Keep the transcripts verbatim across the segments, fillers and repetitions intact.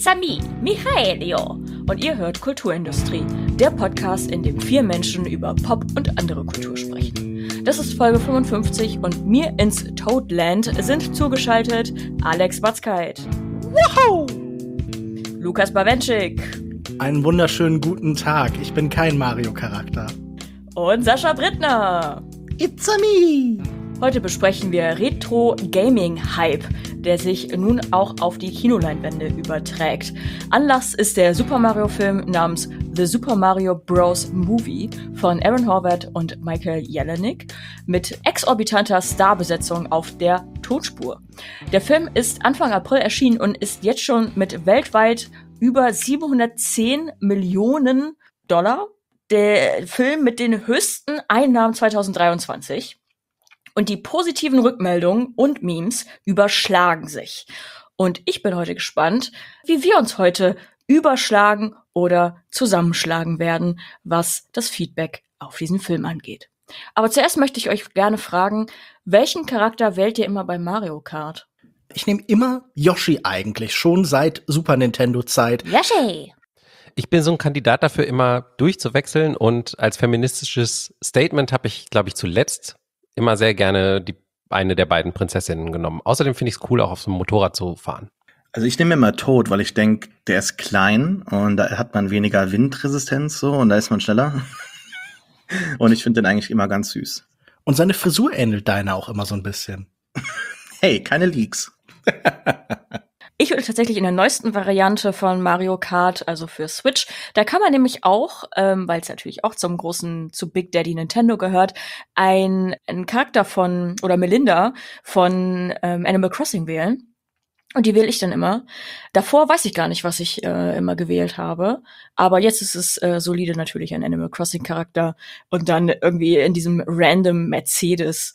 me, Michaelio. Und ihr hört Kulturindustrie, der Podcast, in dem vier Menschen über Pop und andere Kultur sprechen. Das ist Folge fünfundfünfzig und mir ins Toadland sind zugeschaltet Alex Batzkeit. Wow! Lukas Bawenschik. Einen wunderschönen guten Tag. Ich bin kein Mario-Charakter. Und Sascha Brittner. It's a me! Heute besprechen wir Retro-Gaming-Hype, der sich nun auch auf die Kinoleinwände überträgt. Anlass ist der Super Mario-Film namens The Super Mario Bros. Movie von Aaron Horvath und Michael Jelenic mit exorbitanter Starbesetzung auf der Tonspur. Der Film ist Anfang April erschienen und ist jetzt schon mit weltweit über siebenhundertzehn Millionen Dollar der Film mit den höchsten Einnahmen zweitausenddreiundzwanzig. Und die positiven Rückmeldungen und Memes überschlagen sich. Und ich bin heute gespannt, wie wir uns heute überschlagen oder zusammenschlagen werden, was das Feedback auf diesen Film angeht. Aber zuerst möchte ich euch gerne fragen, welchen Charakter wählt ihr immer bei Mario Kart? Ich nehme immer Yoshi eigentlich, schon seit Super Nintendo-Zeit. Yoshi! Ich bin so ein Kandidat dafür, immer durchzuwechseln, und als feministisches Statement habe ich, glaube ich, zuletzt immer sehr gerne die eine der beiden Prinzessinnen genommen. Außerdem finde ich es cool, auch auf so einem Motorrad zu fahren. Also ich nehme immer Toad, weil ich denke, der ist klein und da hat man weniger Windresistenz so und da ist man schneller. Und ich finde den eigentlich immer ganz süß. Und seine Frisur ähnelt deiner auch immer so ein bisschen. Hey, keine Leaks. Ich würde tatsächlich in der neuesten Variante von Mario Kart, also für Switch, da kann man nämlich auch, ähm, weil es natürlich auch zum großen, zu Big Daddy Nintendo gehört, ein, einen Charakter von, oder Melinda von ähm, Animal Crossing wählen. Und die wähle ich dann immer. Davor weiß ich gar nicht, was ich äh, immer gewählt habe. Aber jetzt ist es äh, solide natürlich ein Animal Crossing Charakter. Und dann irgendwie in diesem random Mercedes,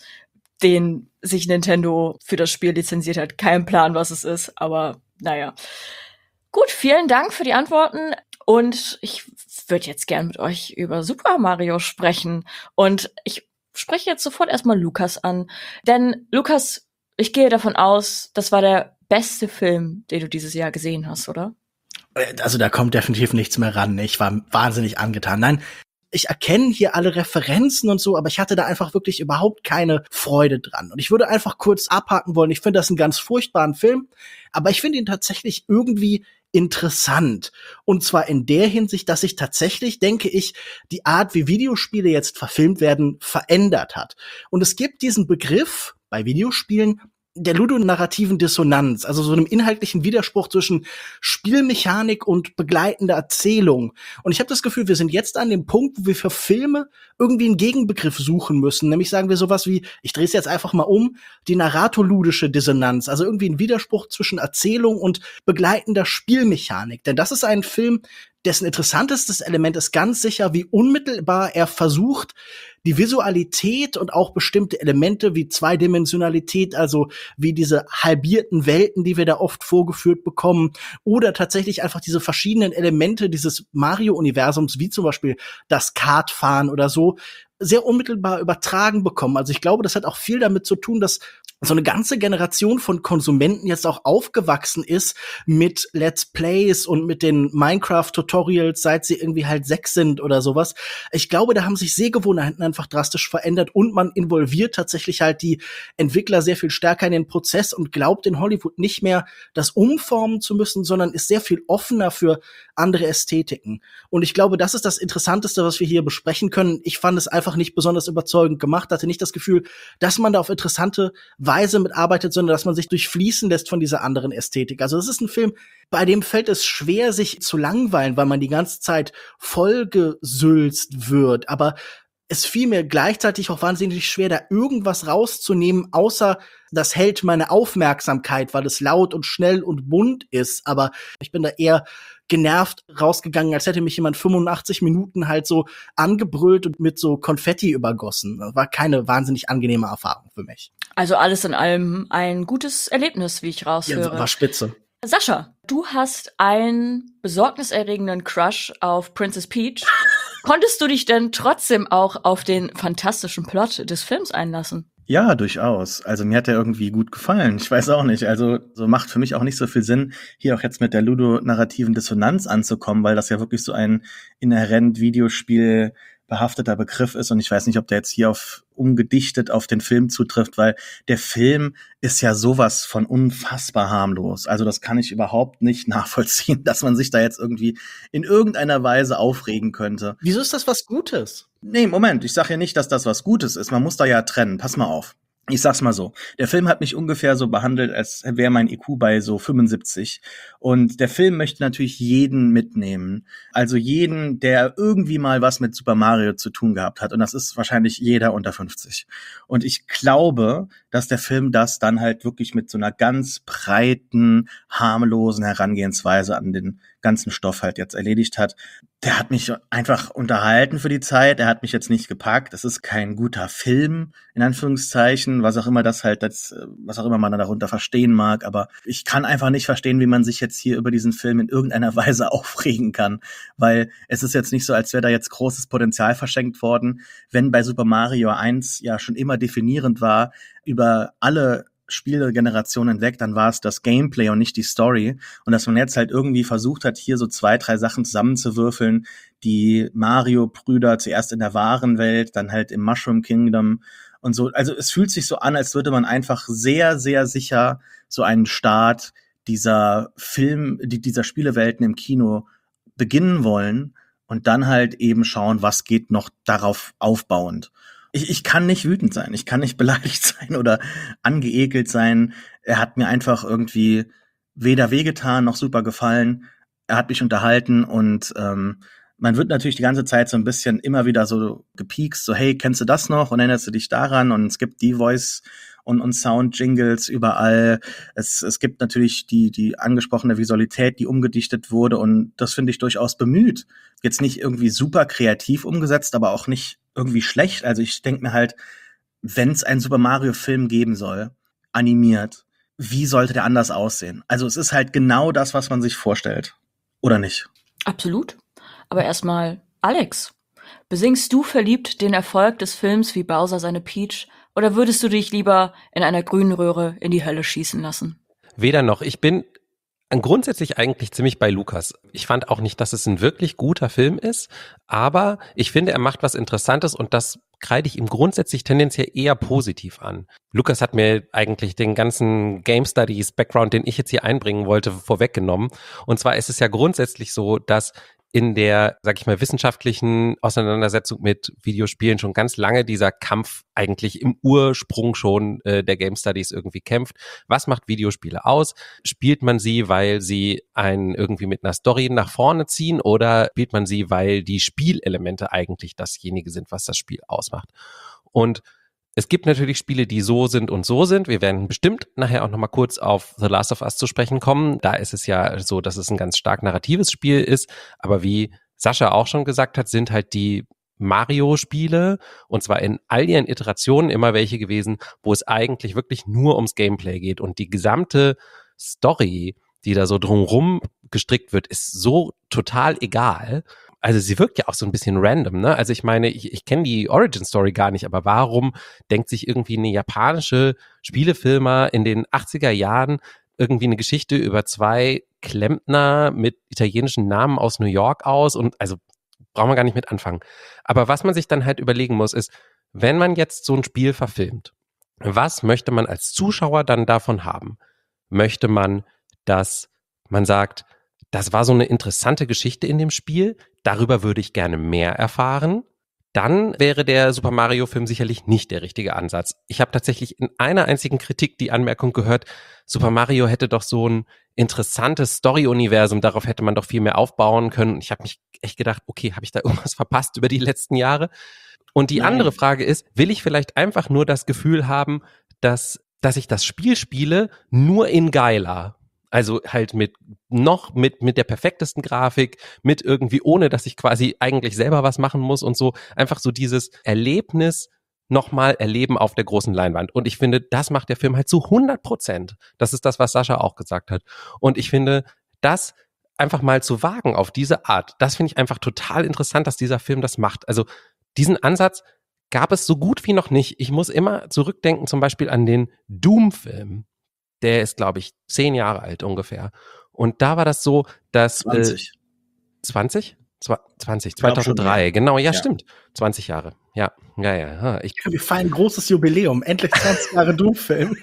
den sich Nintendo für das Spiel lizenziert hat. Kein Plan, was es ist, aber naja. Gut, vielen Dank für die Antworten und ich würde jetzt gern mit euch über Super Mario sprechen. Und ich spreche jetzt sofort erstmal Lukas an. Denn Lukas, ich gehe davon aus, das war der beste Film, den du dieses Jahr gesehen hast, oder? Also da kommt definitiv nichts mehr ran. Ich war wahnsinnig angetan. Nein, ich erkenne hier alle Referenzen und so, aber ich hatte da einfach wirklich überhaupt keine Freude dran. Und ich würde einfach kurz abhaken wollen. Ich finde das einen ganz furchtbaren Film, aber ich finde ihn tatsächlich irgendwie interessant. Und zwar in der Hinsicht, dass sich tatsächlich, denke ich, die Art, wie Videospiele jetzt verfilmt werden, verändert hat. Und es gibt diesen Begriff bei Videospielen der ludonarrativen Dissonanz, also so einem inhaltlichen Widerspruch zwischen Spielmechanik und begleitender Erzählung. Und ich habe das Gefühl, wir sind jetzt an dem Punkt, wo wir für Filme irgendwie einen Gegenbegriff suchen müssen. Nämlich sagen wir sowas wie, ich drehe es jetzt einfach mal um, die narratoludische Dissonanz, also irgendwie ein Widerspruch zwischen Erzählung und begleitender Spielmechanik. Denn das ist ein Film, dessen interessantestes Element ist ganz sicher, wie unmittelbar er versucht, die Visualität und auch bestimmte Elemente wie Zweidimensionalität, also wie diese halbierten Welten, die wir da oft vorgeführt bekommen, oder tatsächlich einfach diese verschiedenen Elemente dieses Mario-Universums, wie zum Beispiel das Kartfahren oder so, sehr unmittelbar übertragen bekommen. Also ich glaube, das hat auch viel damit zu tun, dass so eine ganze Generation von Konsumenten jetzt auch aufgewachsen ist mit Let's Plays und mit den Minecraft-Tutorials, seit sie irgendwie halt sechs sind oder sowas. Ich glaube, da haben sich Sehgewohnheiten einfach drastisch verändert und man involviert tatsächlich halt die Entwickler sehr viel stärker in den Prozess und glaubt in Hollywood nicht mehr, das umformen zu müssen, sondern ist sehr viel offener für andere Ästhetiken. Und ich glaube, das ist das Interessanteste, was wir hier besprechen können. Ich fand es einfach nicht besonders überzeugend gemacht, hatte nicht das Gefühl, dass man da auf interessante Weise mitarbeitet, sondern dass man sich durchfließen lässt von dieser anderen Ästhetik. Also das ist ein Film, bei dem fällt es schwer, sich zu langweilen, weil man die ganze Zeit vollgesülzt wird. Aber es fiel mir gleichzeitig auch wahnsinnig schwer, da irgendwas rauszunehmen, außer das hält meine Aufmerksamkeit, weil es laut und schnell und bunt ist. Aber ich bin da eher genervt rausgegangen, als hätte mich jemand fünfundachtzig Minuten halt so angebrüllt und mit so Konfetti übergossen. Das war keine wahnsinnig angenehme Erfahrung für mich. Also alles in allem ein gutes Erlebnis, wie ich raushöre. Ja, war spitze. Sascha, du hast einen besorgniserregenden Crush auf Princess Peach. Konntest du dich denn trotzdem auch auf den fantastischen Plot des Films einlassen? Ja, durchaus. Also mir hat er irgendwie gut gefallen. Ich weiß auch nicht. Also so macht für mich auch nicht so viel Sinn, hier auch jetzt mit der ludonarrativen Dissonanz anzukommen, weil das ja wirklich so ein inhärent Videospiel behafteter Begriff ist. Und ich weiß nicht, ob der jetzt hier auf umgedichtet auf den Film zutrifft, weil der Film ist ja sowas von unfassbar harmlos. Also das kann ich überhaupt nicht nachvollziehen, dass man sich da jetzt irgendwie in irgendeiner Weise aufregen könnte. Wieso ist das was Gutes? Nee, Moment, ich sag ja nicht, dass das was Gutes ist. Man muss da ja trennen. Pass mal auf. Ich sag's mal so. Der Film hat mich ungefähr so behandelt, als wäre mein I Q bei so fünfundsiebzig. Und der Film möchte natürlich jeden mitnehmen. Also jeden, der irgendwie mal was mit Super Mario zu tun gehabt hat. Und das ist wahrscheinlich jeder unter fünfzig. Und ich glaube, dass der Film das dann halt wirklich mit so einer ganz breiten, harmlosen Herangehensweise an den ganzen Stoff halt jetzt erledigt hat. Der hat mich einfach unterhalten für die Zeit. Er hat mich jetzt nicht gepackt. Es ist kein guter Film, in Anführungszeichen, was auch immer das halt, das, was auch immer man darunter verstehen mag. Aber ich kann einfach nicht verstehen, wie man sich jetzt hier über diesen Film in irgendeiner Weise aufregen kann. Weil es ist jetzt nicht so, als wäre da jetzt großes Potenzial verschenkt worden. Wenn bei Super Mario eins ja schon immer definierend war, über alle Spielgenerationen hinweg, dann war es das Gameplay und nicht die Story. Und dass man jetzt halt irgendwie versucht hat, hier so zwei, drei Sachen zusammenzuwürfeln, die Mario-Brüder zuerst in der wahren Welt, dann halt im Mushroom Kingdom und so. Also es fühlt sich so an, als würde man einfach sehr, sehr sicher so einen Start dieser Film, die, dieser Spielewelten im Kino beginnen wollen und dann halt eben schauen, was geht noch darauf aufbauend. Ich, ich kann nicht wütend sein, ich kann nicht beleidigt sein oder angeekelt sein. Er hat mir einfach irgendwie weder wehgetan noch super gefallen. Er hat mich unterhalten und ähm, man wird natürlich die ganze Zeit so ein bisschen immer wieder so gepiekst, so hey, kennst du das noch und erinnerst du dich daran? Und es gibt die Voice- und, und Sound-Jingles überall. Es, es gibt natürlich die, die angesprochene Visualität, die umgedichtet wurde und das finde ich durchaus bemüht. Jetzt nicht irgendwie super kreativ umgesetzt, aber auch nicht irgendwie schlecht. Also ich denke mir halt, wenn es einen Super Mario-Film geben soll, animiert, wie sollte der anders aussehen? Also es ist halt genau das, was man sich vorstellt. Oder nicht? Absolut. Aber erstmal, Alex, besingst du verliebt den Erfolg des Films wie Bowser seine Peach? Oder würdest du dich lieber in einer grünen Röhre in die Hölle schießen lassen? Weder noch. Ich bin grundsätzlich eigentlich ziemlich bei Lukas. Ich fand auch nicht, dass es ein wirklich guter Film ist, aber ich finde, er macht was Interessantes und das kreide ich ihm grundsätzlich tendenziell eher positiv an. Lukas hat mir eigentlich den ganzen Game Studies Background, den ich jetzt hier einbringen wollte, vorweggenommen. Und zwar ist es ja grundsätzlich so, dass in der, sag ich mal, wissenschaftlichen Auseinandersetzung mit Videospielen schon ganz lange dieser Kampf eigentlich im Ursprung schon äh, der Game Studies irgendwie kämpft. Was macht Videospiele aus? Spielt man sie, weil sie einen irgendwie mit einer Story nach vorne ziehen oder spielt man sie, weil die Spielelemente eigentlich dasjenige sind, was das Spiel ausmacht? Und es gibt natürlich Spiele, die so sind und so sind. Wir werden bestimmt nachher auch nochmal kurz auf The Last of Us zu sprechen kommen. Da ist es ja so, dass es ein ganz stark narratives Spiel ist. Aber wie Sascha auch schon gesagt hat, sind halt die Mario-Spiele, und zwar in all ihren Iterationen immer welche gewesen, wo es eigentlich wirklich nur ums Gameplay geht. Und die gesamte Story, die da so drumrum gestrickt wird, ist so total egal. Also sie wirkt ja auch so ein bisschen random, ne? Also ich meine, ich, ich kenne die Origin-Story gar nicht, aber warum denkt sich irgendwie eine japanische Spielefirma in den achtziger Jahren irgendwie eine Geschichte über zwei Klempner mit italienischen Namen aus New York aus? Und also brauchen wir gar nicht mit anfangen. Aber was man sich dann halt überlegen muss, ist, wenn man jetzt so ein Spiel verfilmt, was möchte man als Zuschauer dann davon haben? Möchte man, dass man sagt, das war so eine interessante Geschichte in dem Spiel, darüber würde ich gerne mehr erfahren, dann wäre der Super Mario-Film sicherlich nicht der richtige Ansatz. Ich habe tatsächlich in einer einzigen Kritik die Anmerkung gehört, Super Mario hätte doch so ein interessantes Story-Universum, darauf hätte man doch viel mehr aufbauen können. Und ich habe mich echt gedacht, okay, habe ich da irgendwas verpasst über die letzten Jahre? Und die Nein. andere Frage ist, will ich vielleicht einfach nur das Gefühl haben, dass, dass ich das Spiel spiele, nur in geiler? Also halt mit noch mit mit der perfektesten Grafik, mit irgendwie ohne, dass ich quasi eigentlich selber was machen muss und so. Einfach so dieses Erlebnis nochmal erleben auf der großen Leinwand. Und ich finde, das macht der Film halt zu hundert Prozent. Das ist das, was Sascha auch gesagt hat. Und ich finde, das einfach mal zu wagen auf diese Art, das finde ich einfach total interessant, dass dieser Film das macht. Also diesen Ansatz gab es so gut wie noch nicht. Ich muss immer zurückdenken, zum Beispiel an den Doom-Film. Der ist, glaube ich, zehn Jahre alt ungefähr. Und da war das so, dass zwanzig. Äh, zwanzig? zwanzig, Glaub zweitausenddrei, schon, ja. genau, ja, Ja. stimmt. zwanzig Jahre, ja, ja, ja. Ich, Wir feiern ein großes Jubiläum. Endlich zwanzig Jahre Doom-Film.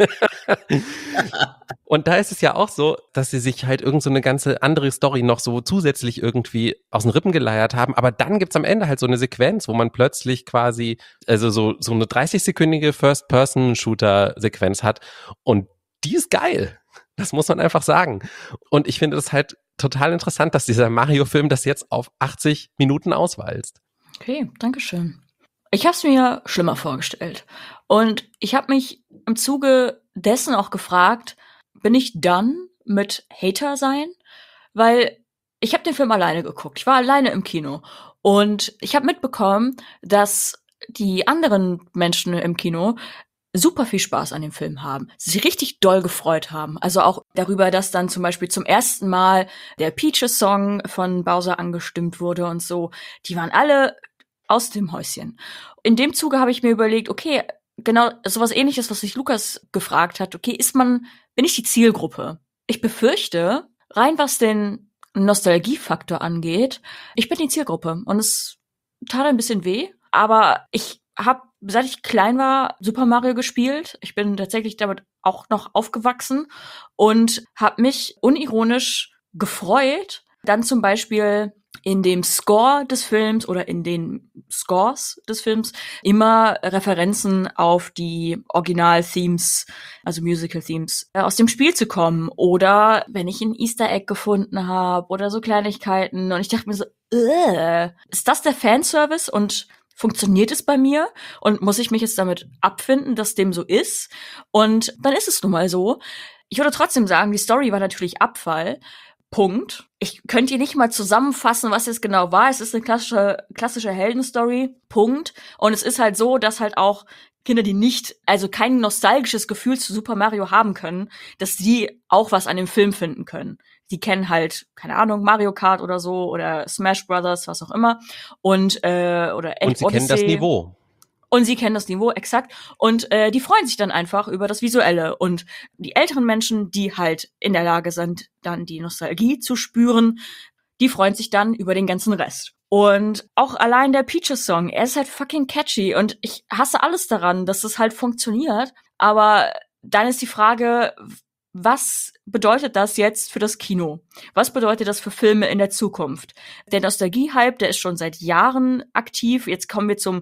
Und da ist es ja auch so, dass sie sich halt irgend so eine ganze andere Story noch so zusätzlich irgendwie aus den Rippen geleiert haben. Aber dann gibt's am Ende halt so eine Sequenz, wo man plötzlich quasi, also so, so eine dreißig-sekündige First-Person-Shooter-Sequenz hat. Und die ist geil. Das muss man einfach sagen. Und ich finde das halt total interessant, dass dieser Mario-Film das jetzt auf achtzig Minuten auswalzt. Okay, danke schön. Ich habe es mir schlimmer vorgestellt. Und ich habe mich im Zuge dessen auch gefragt, bin ich done mit Hater sein? Weil ich habe den Film alleine geguckt. Ich war alleine im Kino. Und ich habe mitbekommen, dass die anderen Menschen im Kino super viel Spaß an dem Film haben, sich richtig doll gefreut haben. Also auch darüber, dass dann zum Beispiel zum ersten Mal der Peaches-Song von Bowser angestimmt wurde und so. Die waren alle aus dem Häuschen. In dem Zuge habe ich mir überlegt, okay, genau sowas Ähnliches, was sich Lukas gefragt hat. Okay, ist man, bin ich die Zielgruppe? Ich befürchte, rein was den Nostalgiefaktor angeht, ich bin die Zielgruppe. Und es tat ein bisschen weh, aber ich habe, seit ich klein war, Super Mario gespielt. Ich bin tatsächlich damit auch noch aufgewachsen und habe mich unironisch gefreut, dann zum Beispiel in dem Score des Films oder in den Scores des Films immer Referenzen auf die Original-Themes, also Musical-Themes, aus dem Spiel zu kommen. Oder wenn ich ein Easter Egg gefunden habe oder so Kleinigkeiten. Und ich dachte mir so, äh, ist das der Fanservice? Und funktioniert es bei mir? Und muss ich mich jetzt damit abfinden, dass dem so ist? Und dann ist es nun mal so. Ich würde trotzdem sagen, die Story war natürlich Abfall. Punkt. Ich könnte hier nicht mal zusammenfassen, was es genau war. Es ist eine klassische, klassische Heldenstory. Punkt. Und es ist halt so, dass halt auch Kinder, die nicht, also kein nostalgisches Gefühl zu Super Mario haben können, dass die auch was an dem Film finden können. Die kennen halt, keine Ahnung, Mario Kart oder so oder Smash Brothers, was auch immer. Und, äh, oder Und sie kennen das Niveau. Und sie kennen das Niveau, exakt. Und äh, die freuen sich dann einfach über das Visuelle. Und die älteren Menschen, die halt in der Lage sind, dann die Nostalgie zu spüren, die freuen sich dann über den ganzen Rest. Und auch allein der Peaches-Song, er ist halt fucking catchy. Und ich hasse alles daran, dass es halt funktioniert. Aber dann ist die Frage, was bedeutet das jetzt für das Kino? Was bedeutet das für Filme in der Zukunft? Der Nostalgie-Hype, der ist schon seit Jahren aktiv. Jetzt kommen wir zum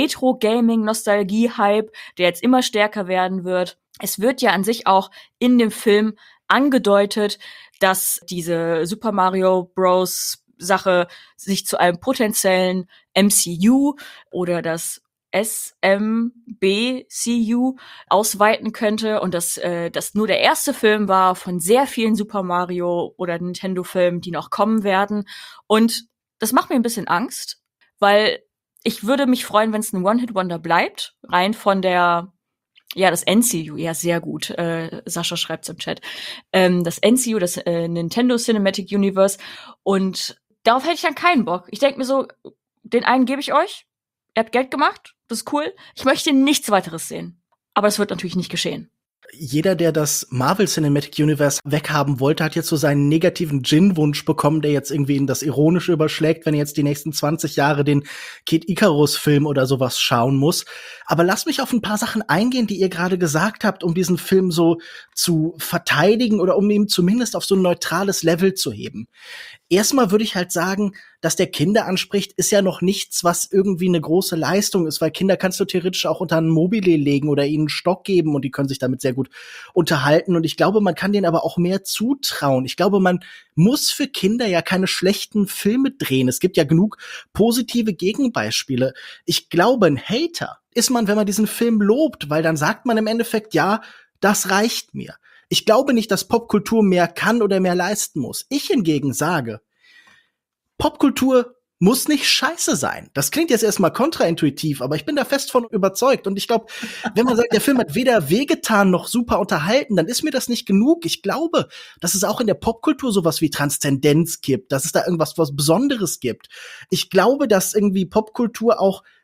Retro-Gaming-Nostalgie-Hype, der jetzt immer stärker werden wird. Es wird ja an sich auch in dem Film angedeutet, dass diese Super Mario Bros. Sache sich zu einem potenziellen M C U oder das S M B C U ausweiten könnte und dass äh, das nur der erste Film war von sehr vielen Super Mario oder Nintendo-Filmen, die noch kommen werden. Und das macht mir ein bisschen Angst, weil ich würde mich freuen, wenn es ein One-Hit-Wonder bleibt, rein von der, ja, das N C U, ja, sehr gut, äh, Sascha schreibt's im Chat, ähm, das N C U, das äh, Nintendo Cinematic Universe, und darauf hätte ich dann keinen Bock. Ich denke mir so, den einen gebe ich euch, ihr habt Geld gemacht, das ist cool. Ich möchte nichts weiteres sehen. Aber das wird natürlich nicht geschehen. Jeder, der das Marvel Cinematic Universe weghaben wollte, hat jetzt so seinen negativen Djinn-Wunsch bekommen, der jetzt irgendwie in das Ironische überschlägt, wenn er jetzt die nächsten zwanzig Jahre den Kid Icarus-Film oder sowas schauen muss. Aber lasst mich auf ein paar Sachen eingehen, die ihr gerade gesagt habt, um diesen Film so zu verteidigen oder um ihn zumindest auf so ein neutrales Level zu heben. Erstmal würde ich halt sagen, dass der Kinder anspricht, ist ja noch nichts, was irgendwie eine große Leistung ist, weil Kinder kannst du theoretisch auch unter ein Mobile legen oder ihnen einen Stock geben und die können sich damit sehr gut unterhalten. Und ich glaube, man kann denen aber auch mehr zutrauen. Ich glaube, man muss für Kinder ja keine schlechten Filme drehen. Es gibt ja genug positive Gegenbeispiele. Ich glaube, ein Hater ist man, wenn man diesen Film lobt, weil dann sagt man im Endeffekt, ja, das reicht mir. Ich glaube nicht, dass Popkultur mehr kann oder mehr leisten muss. Ich hingegen sage, Popkultur muss nicht scheiße sein. Das klingt jetzt erstmal kontraintuitiv, aber ich bin da fest von überzeugt. Und ich glaube, wenn man sagt, der Film hat weder wehgetan noch super unterhalten, dann ist mir das nicht genug. Ich glaube, dass es auch in der Popkultur sowas wie Transzendenz gibt, dass es da irgendwas was Besonderes gibt. Ich glaube, dass irgendwie Popkultur auch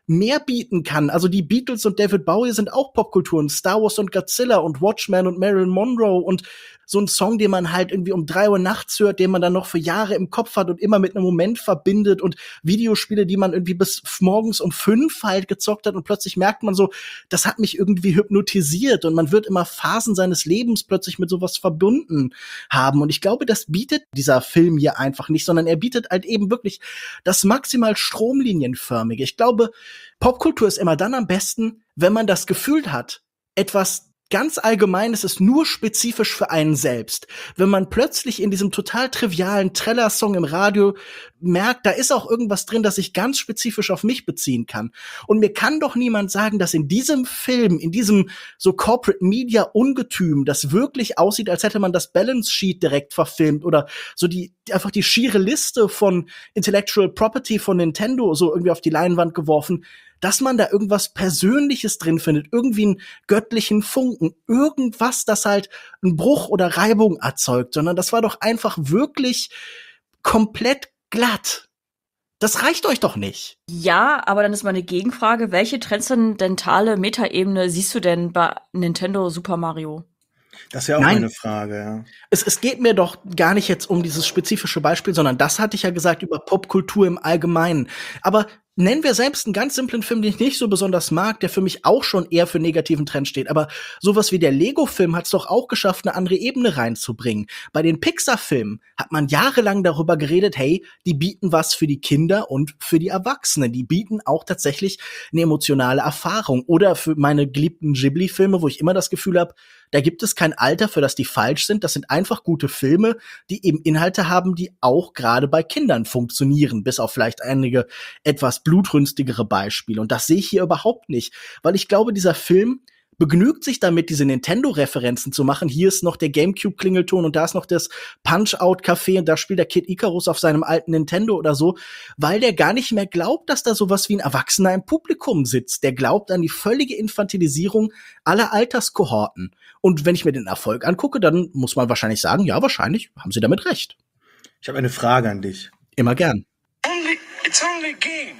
mehr bieten kann. Also die Beatles und David Bowie sind auch Popkulturen. Star Wars und Godzilla und Watchmen und Marilyn Monroe und so ein Song, den man halt irgendwie um drei Uhr nachts hört, den man dann noch für Jahre im Kopf hat und immer mit einem Moment verbindet und Videospiele, die man irgendwie bis morgens um fünf halt gezockt hat und plötzlich merkt man so, das hat mich irgendwie hypnotisiert und man wird immer Phasen seines Lebens plötzlich mit sowas verbunden haben. Und ich glaube, das bietet dieser Film hier einfach nicht, sondern er bietet halt eben wirklich das maximal stromlinienförmige. Ich glaube, Popkultur ist immer dann am besten, wenn man das Gefühl hat, etwas ganz Allgemeines ist nur spezifisch für einen selbst. Wenn man plötzlich in diesem total trivialen Trailer-Song im Radio merkt, da ist auch irgendwas drin, das ich ganz spezifisch auf mich beziehen kann. Und mir kann doch niemand sagen, dass in diesem Film, in diesem so Corporate Media Ungetüm, das wirklich aussieht, als hätte man das Balance Sheet direkt verfilmt oder so die einfach die schiere Liste von Intellectual Property von Nintendo so irgendwie auf die Leinwand geworfen, dass man da irgendwas Persönliches drin findet, irgendwie einen göttlichen Funken, irgendwas, das halt einen Bruch oder Reibung erzeugt, sondern das war doch einfach wirklich komplett glatt. Das reicht euch doch nicht. Ja, aber dann ist meine Gegenfrage, welche transzendentale Metaebene siehst du denn bei Nintendo Super Mario? Das ist ja auch Nein. eine Frage, ja. Es, es geht mir doch gar nicht jetzt um dieses spezifische Beispiel, sondern das hatte ich ja gesagt über Popkultur im Allgemeinen. Aber nennen wir selbst einen ganz simplen Film, den ich nicht so besonders mag, der für mich auch schon eher für negativen Trend steht. Aber sowas wie der Lego-Film hat es doch auch geschafft, eine andere Ebene reinzubringen. Bei den Pixar-Filmen hat man jahrelang darüber geredet, hey, die bieten was für die Kinder und für die Erwachsenen. Die bieten auch tatsächlich eine emotionale Erfahrung. Oder für meine geliebten Ghibli-Filme, wo ich immer das Gefühl habe, da gibt es kein Alter, für das die falsch sind. Das sind einfach gute Filme, die eben Inhalte haben, die auch gerade bei Kindern funktionieren. Bis auf vielleicht einige etwas blutrünstigere Beispiele. Und das sehe ich hier überhaupt nicht. Weil ich glaube, dieser Film begnügt sich damit, diese Nintendo-Referenzen zu machen. Hier ist noch der Gamecube-Klingelton und da ist noch das Punch-Out-Café und da spielt der Kid Icarus auf seinem alten Nintendo oder so, weil der gar nicht mehr glaubt, dass da sowas wie ein Erwachsener im Publikum sitzt. Der glaubt an die völlige Infantilisierung aller Alterskohorten. Und wenn ich mir den Erfolg angucke, dann muss man wahrscheinlich sagen, ja, wahrscheinlich haben sie damit recht. Ich habe eine Frage an dich. Immer gern. Only, it's only a game.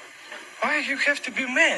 Why you have to be mad?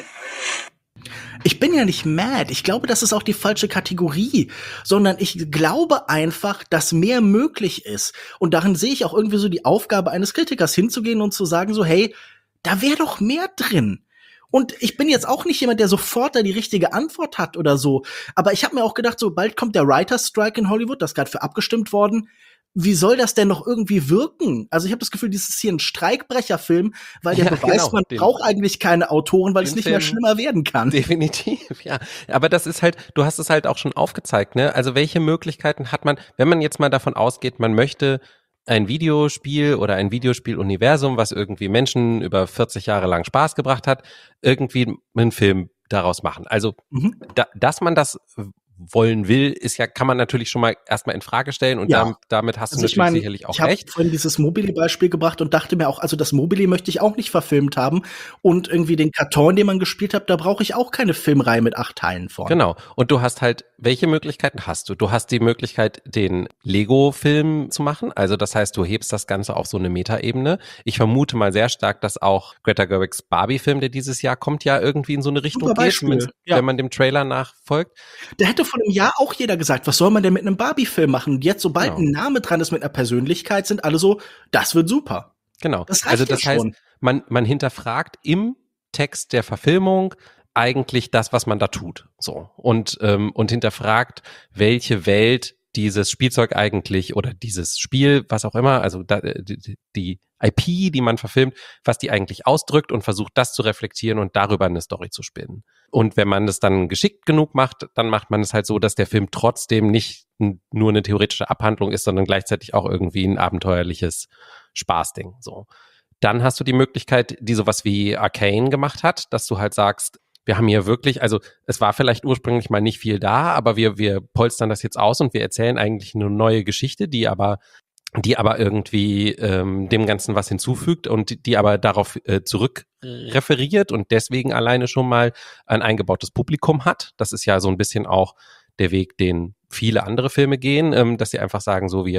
Ich bin ja nicht mad. Ich glaube, das ist auch die falsche Kategorie, sondern ich glaube einfach, dass mehr möglich ist. Und darin sehe ich auch irgendwie so die Aufgabe eines Kritikers, hinzugehen und zu sagen so, hey, da wäre doch mehr drin. Und ich bin jetzt auch nicht jemand, der sofort da die richtige Antwort hat oder so. Aber ich habe mir auch gedacht, so bald kommt der Writers Strike in Hollywood, das ist gerade für abgestimmt worden. Wie soll das denn noch irgendwie wirken? Also ich habe das Gefühl, dieses ist hier ein Streikbrecherfilm, weil der Ja, Beweis, genau, man den- braucht eigentlich keine Autoren, weil es den nicht mehr Film- schlimmer werden kann. Definitiv, ja. Aber das ist halt, du hast es halt auch schon aufgezeigt, ne? Also welche Möglichkeiten hat man, wenn man jetzt mal davon ausgeht, man möchte ein Videospiel oder ein Videospieluniversum, was irgendwie Menschen über vierzig Jahre lang Spaß gebracht hat, irgendwie einen Film daraus machen. Also, Mhm. da, dass man das wollen will, ist ja, kann man natürlich schon mal erstmal in Frage stellen und Ja. damit, damit hast du Also ich natürlich meine, sicherlich auch ich habe recht. vorhin dieses Mobile-Beispiel gebracht und dachte mir auch, also das Mobile möchte ich auch nicht verfilmt haben. Und irgendwie den Karton, den man gespielt hat, da brauche ich auch keine Filmreihe mit acht Teilen von. Genau. Und du hast halt, welche Möglichkeiten hast du? Du hast die Möglichkeit, den Lego-Film zu machen. Also das heißt, du hebst das Ganze auf so eine Metaebene. Ich vermute mal sehr stark, dass auch Greta Gerwigs Barbie-Film, der dieses Jahr kommt, ja irgendwie in so eine Richtung Super geht, Beispiel, zumindest, ja. wenn man dem Trailer nachfolgt. Da hätte vor einem Jahr auch jeder gesagt, was soll man denn mit einem Barbie-Film machen? Und jetzt, sobald Genau. ein Name dran ist mit einer Persönlichkeit, sind alle so, das wird super. Genau. Das reicht Also ja das heißt, schon. man, man hinterfragt im Text der Verfilmung eigentlich das, was man da tut. So. Und, ähm, und hinterfragt, welche Welt dieses Spielzeug eigentlich oder dieses Spiel, was auch immer, also da, die, die I P, die man verfilmt, was die eigentlich ausdrückt und versucht, das zu reflektieren und darüber eine Story zu spinnen. Und wenn man das dann geschickt genug macht, dann macht man es halt so, dass der Film trotzdem nicht n- nur eine theoretische Abhandlung ist, sondern gleichzeitig auch irgendwie ein abenteuerliches Spaßding. So. Dann hast du die Möglichkeit, die sowas wie Arcane gemacht hat, dass du halt sagst, wir haben hier wirklich, also es war vielleicht ursprünglich mal nicht viel da, aber wir, wir polstern das jetzt aus und wir erzählen eigentlich eine neue Geschichte, die aber die aber irgendwie ähm, dem Ganzen was hinzufügt und die, die aber darauf äh, zurückreferiert und deswegen alleine schon mal ein eingebautes Publikum hat. Das ist ja so ein bisschen auch der Weg, den viele andere Filme gehen, ähm, dass sie einfach sagen, so wir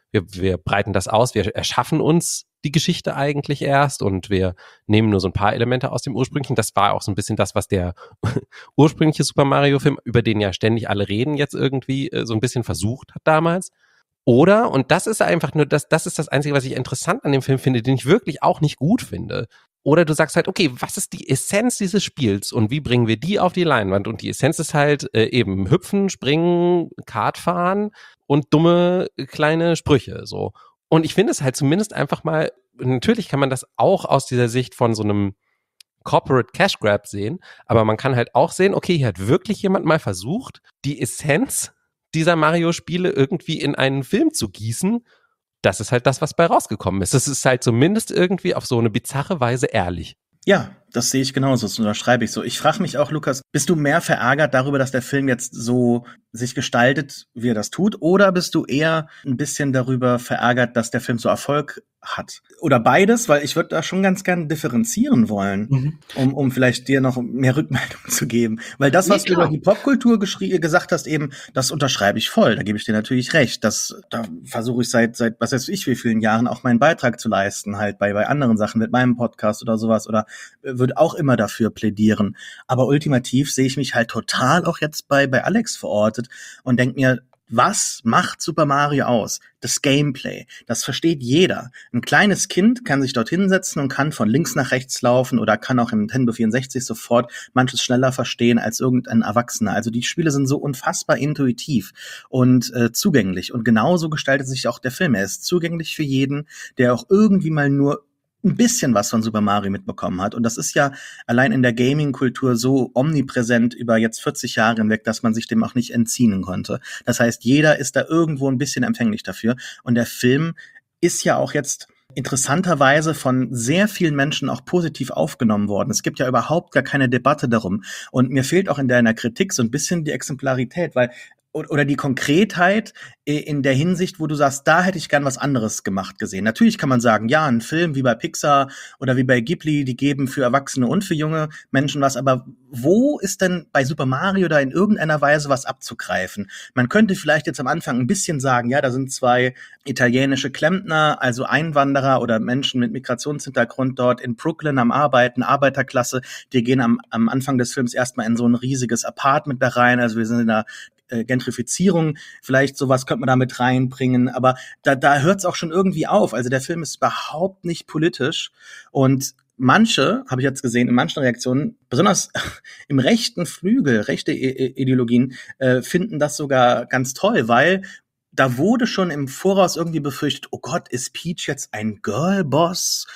wir, wir breiten das aus, wir erschaffen uns die Geschichte eigentlich erst und wir nehmen nur so ein paar Elemente aus dem ursprünglichen. Das war auch so ein bisschen das, was der ursprüngliche Super Mario-Film, über den ja ständig alle reden, jetzt irgendwie äh, so ein bisschen versucht hat damals. Oder, und das ist einfach nur, das, das ist das Einzige, was ich interessant an dem Film finde, den ich wirklich auch nicht gut finde. Oder du sagst halt, okay, was ist die Essenz dieses Spiels und wie bringen wir die auf die Leinwand? Und die Essenz ist halt äh, eben hüpfen, springen, Kart fahren und dumme kleine Sprüche, so. Und ich finde es halt zumindest einfach mal, natürlich kann man das auch aus dieser Sicht von so einem Corporate Cash Grab sehen, aber man kann halt auch sehen, okay, hier hat wirklich jemand mal versucht, die Essenz dieser Mario-Spiele irgendwie in einen Film zu gießen. Das ist halt das, was bei rausgekommen ist. Das ist halt zumindest irgendwie auf so eine bizarre Weise ehrlich. Ja, das sehe ich genauso, das unterschreibe ich so. Ich frage mich auch, Lukas, bist du mehr verärgert darüber, dass der Film jetzt so sich gestaltet, wie er das tut? Oder bist du eher ein bisschen darüber verärgert, dass der Film so Erfolg hat? Oder beides? Weil ich würde da schon ganz gern differenzieren wollen, mhm. um, um vielleicht dir noch mehr Rückmeldung zu geben. Weil das, was nee, du über die Popkultur gesagt hast, eben, das unterschreibe ich voll. Da gebe ich dir natürlich recht. Das, da versuche ich seit, seit was weiß ich, wie vielen Jahren auch meinen Beitrag zu leisten, halt bei, bei anderen Sachen mit meinem Podcast oder sowas. Oder würde auch immer dafür plädieren. Aber ultimativ sehe ich mich halt total auch jetzt bei, bei Alex verortet und denke mir, was macht Super Mario aus? Das Gameplay. Das versteht jeder. Ein kleines Kind kann sich dort hinsetzen und kann von links nach rechts laufen oder kann auch im Nintendo vierundsechzig sofort manches schneller verstehen als irgendein Erwachsener. Also die Spiele sind so unfassbar intuitiv und äh, zugänglich. Und genauso gestaltet sich auch der Film. Er ist zugänglich für jeden, der auch irgendwie mal nur ein bisschen was von Super Mario mitbekommen hat. Und das ist ja allein in der Gaming-Kultur so omnipräsent über jetzt vierzig Jahre hinweg, dass man sich dem auch nicht entziehen konnte. Das heißt, jeder ist da irgendwo ein bisschen empfänglich dafür. Und der Film ist ja auch jetzt interessanterweise von sehr vielen Menschen auch positiv aufgenommen worden. Es gibt ja überhaupt gar keine Debatte darum. Und mir fehlt auch in deiner Kritik so ein bisschen die Exemplarität, weil oder die Konkretheit in der Hinsicht, wo du sagst, da hätte ich gern was anderes gemacht gesehen. Natürlich kann man sagen, ja, ein Film wie bei Pixar oder wie bei Ghibli, die geben für Erwachsene und für junge Menschen was, aber wo ist denn bei Super Mario da in irgendeiner Weise was abzugreifen? Man könnte vielleicht jetzt am Anfang ein bisschen sagen, ja, da sind zwei italienische Klempner, also Einwanderer oder Menschen mit Migrationshintergrund dort in Brooklyn am Arbeiten, Arbeiterklasse, die gehen am, am Anfang des Films erstmal in so ein riesiges Apartment da rein, also wir sind in einer Gentrifizierung, vielleicht sowas könnte man da mit reinbringen, aber da, da hört es auch schon irgendwie auf. Also der Film ist überhaupt nicht politisch und manche, habe ich jetzt gesehen, in manchen Reaktionen, besonders im rechten Flügel, rechte Ideologien, äh, finden das sogar ganz toll, weil da wurde schon im Voraus irgendwie befürchtet, oh Gott, ist Peach jetzt ein Girlboss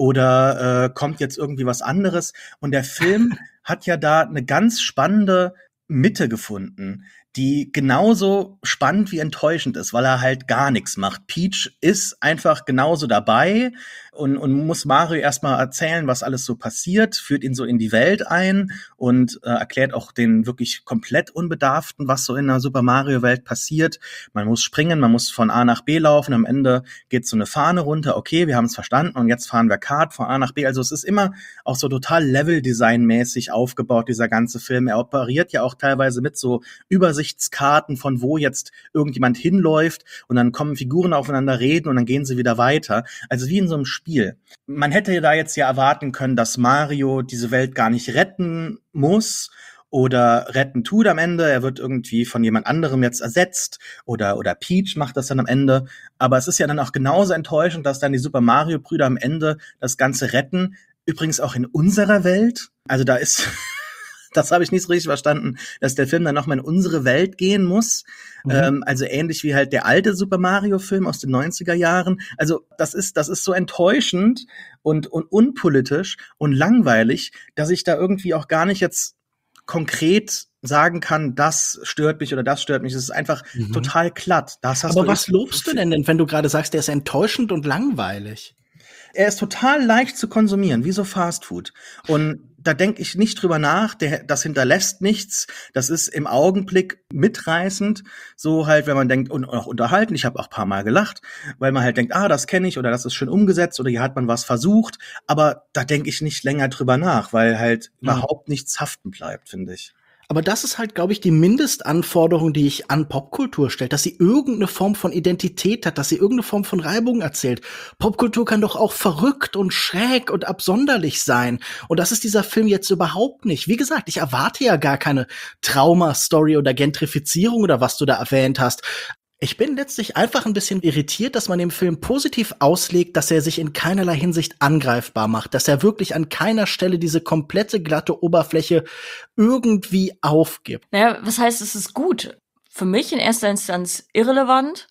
oder äh, kommt jetzt irgendwie was anderes? Und der Film hat ja da eine ganz spannende Mitte gefunden, die genauso spannend wie enttäuschend ist, weil er halt gar nichts macht. Peach ist einfach genauso dabei und, und muss Mario erstmal erzählen, was alles so passiert, führt ihn so in die Welt ein und äh, erklärt auch den wirklich komplett Unbedarften, was so in der Super Mario-Welt passiert. Man muss springen, man muss von A nach B laufen, am Ende geht so eine Fahne runter, okay, wir haben es verstanden und jetzt fahren wir Kart von A nach B. Also es ist immer auch so total Level-Design-mäßig aufgebaut, dieser ganze Film. Er operiert ja auch teilweise mit so Übersichtskarten, von wo jetzt irgendjemand hinläuft und dann kommen Figuren aufeinander reden und dann gehen sie wieder weiter. Also wie in so einem Spiel. Man hätte da jetzt ja erwarten können, dass Mario diese Welt gar nicht retten muss oder retten tut am Ende. Er wird irgendwie von jemand anderem jetzt ersetzt oder, oder Peach macht das dann am Ende. Aber es ist ja dann auch genauso enttäuschend, dass dann die Super Mario-Brüder am Ende das Ganze retten. Übrigens auch in unserer Welt. Also da ist... Das habe ich nicht so richtig verstanden, dass der Film dann nochmal in unsere Welt gehen muss. Mhm. Ähm, also ähnlich wie halt der alte Super Mario-Film aus den neunziger Jahren. Also das ist, das ist so enttäuschend und, und unpolitisch und langweilig, dass ich da irgendwie auch gar nicht jetzt konkret sagen kann, das stört mich oder das stört mich. Es ist einfach mhm. total glatt. Das hast Aber du was lobst du denn denn, wenn du gerade sagst, der ist enttäuschend und langweilig? Er ist total leicht zu konsumieren, wie so Fastfood. Und da denke ich nicht drüber nach, der, das hinterlässt nichts, das ist im Augenblick mitreißend, so halt, wenn man denkt, und auch unterhalten, ich habe auch ein paar Mal gelacht, weil man halt denkt, ah, das kenne ich oder das ist schön umgesetzt oder hier hat man was versucht, aber da denke ich nicht länger drüber nach, weil halt mhm. überhaupt nichts haften bleibt, finde ich. Aber das ist halt, glaube ich, die Mindestanforderung, die ich an Popkultur stelle, dass sie irgendeine Form von Identität hat, dass sie irgendeine Form von Reibung erzählt. Popkultur kann doch auch verrückt und schräg und absonderlich sein. Und das ist dieser Film jetzt überhaupt nicht. Wie gesagt, ich erwarte ja gar keine Trauma-Story oder Gentrifizierung oder was du da erwähnt hast. Ich bin letztlich einfach ein bisschen irritiert, dass man den Film positiv auslegt, dass er sich in keinerlei Hinsicht angreifbar macht, dass er wirklich an keiner Stelle diese komplette glatte Oberfläche irgendwie aufgibt. Naja, was heißt, es ist gut? Für mich in erster Instanz irrelevant,